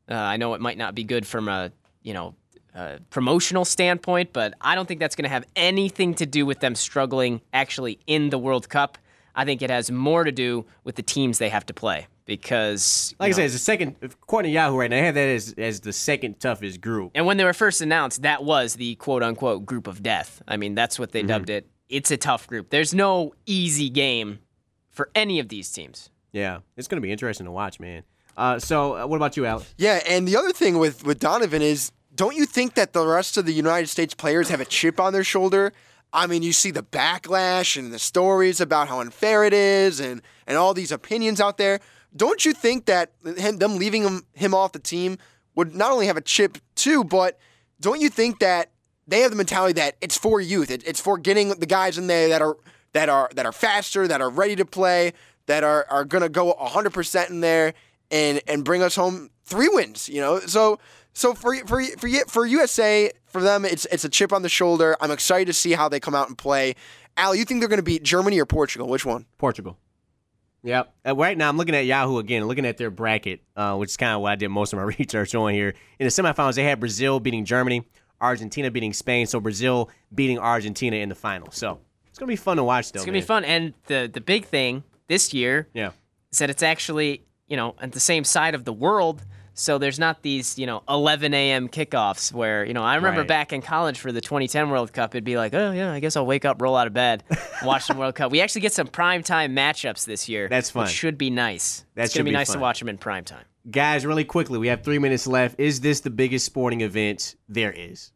Uh, I know it might not be good from a, you know, a promotional standpoint, but I don't think that's going to have anything to do with them struggling actually in the World Cup. I think it has more to do with the teams they have to play because, like know, I said, it's the second, according to Yahoo right now, they have that as, as the second toughest group. And when they were first announced, that was the quote-unquote group of death. I mean, that's what they mm-hmm. dubbed it. It's a tough group. There's no easy game for any of these teams. Yeah, it's going to be interesting to watch, man. Uh, so uh, what about you, Alex? Yeah, and the other thing with, with Donovan is, don't you think that the rest of the United States players have a chip on their shoulder? I mean, you see the backlash and the stories about how unfair it is and, and all these opinions out there. Don't you think that him, them leaving him, him off the team would not only have a chip too, but don't you think that they have the mentality that it's for youth, it, it's for getting the guys in there that are that are that are faster, that are ready to play, that are, are going to go one hundred percent in there and and bring us home three wins, you know? So so for for for for U S A, for them it's it's a chip on the shoulder. I'm excited to see how they come out and play. Al, you think they're going to beat Germany or Portugal? Which one? Portugal. Yep. Uh, right now, I'm looking at Yahoo again, looking at their bracket, uh, which is kind of what I did most of my research on here. In the semifinals, they had Brazil beating Germany, Argentina beating Spain, so Brazil beating Argentina in the final. So it's going to be fun to watch, though. It's going to be fun. And the, the big thing this year yeah. is that it's actually, you know, at the same side of the world. So there's not these, you know, eleven a.m. kickoffs where, you know, I remember right. back in college for the twenty ten World Cup, it'd be like, oh, yeah, I guess I'll wake up, roll out of bed, watch the World Cup. We actually get some primetime matchups this year. That's fun. Which should be nice. That it's going to be, be nice fun. to watch them in primetime. Guys, really quickly, we have three minutes left. Is this the biggest sporting event there is?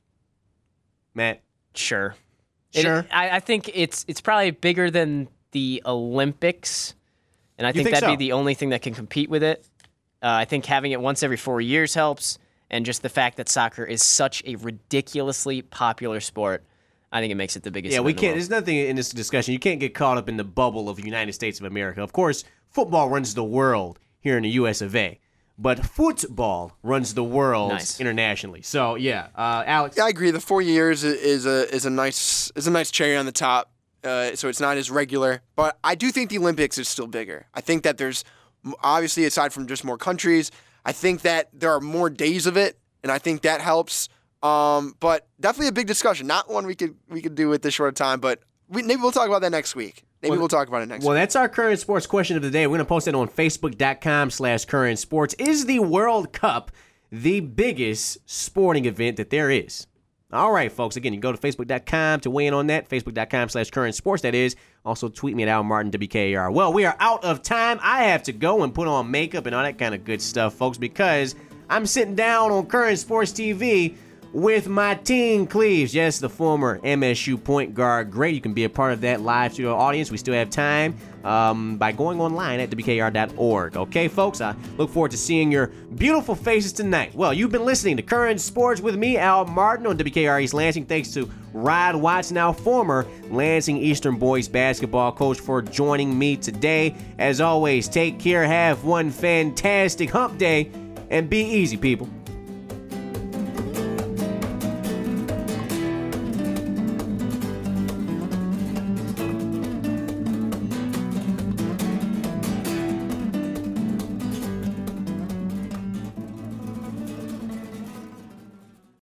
Matt? Sure. Sure? It, I, I think it's it's probably bigger than the Olympics, and I think, think that'd so? be the only thing that can compete with it. Uh, I think having it once every four years helps, and just the fact that soccer is such a ridiculously popular sport, I think it makes it the biggest. Yeah, we in the can't. world. There's nothing in this discussion. You can't get caught up in the bubble of the United States of America. Of course, football runs the world here in the U S of A, but football runs the world Nice. internationally. So yeah, uh, Alex. Yeah, I agree. The four years is a is a nice is a nice cherry on the top. Uh, so it's not as regular, but I do think the Olympics is still bigger. I think that there's obviously, aside from just more countries, I think that there are more days of it, and I think that helps. Um, but definitely a big discussion. Not one we could we could do with this short time, but we, maybe we'll talk about that next week. Maybe well, we'll talk about it next well, week. Well, that's our current sports question of the day. We're going to post it on Facebook.com slash current sports. Is the World Cup the biggest sporting event that there is? All right, folks. Again, you can go to Facebook dot com to weigh in on that. Facebook.com slash current sports, that is. Also, tweet me at Al Martin, W K A R. Well, we are out of time. I have to go and put on makeup and all that kind of good stuff, folks, because I'm sitting down on Current Sports T V with Martin Cleaves. Yes, the former M S U point guard. Great. You can be a part of that live studio audience. We still have time um, by going online at W K R dot org. Okay, folks? I look forward to seeing your beautiful faces tonight. Well, you've been listening to Current Sports with me, Al Martin, on W K R East Lansing. Thanks to Rod Watts, now former Lansing Eastern boys basketball coach, for joining me today. As always, take care, have one fantastic hump day, and be easy, people.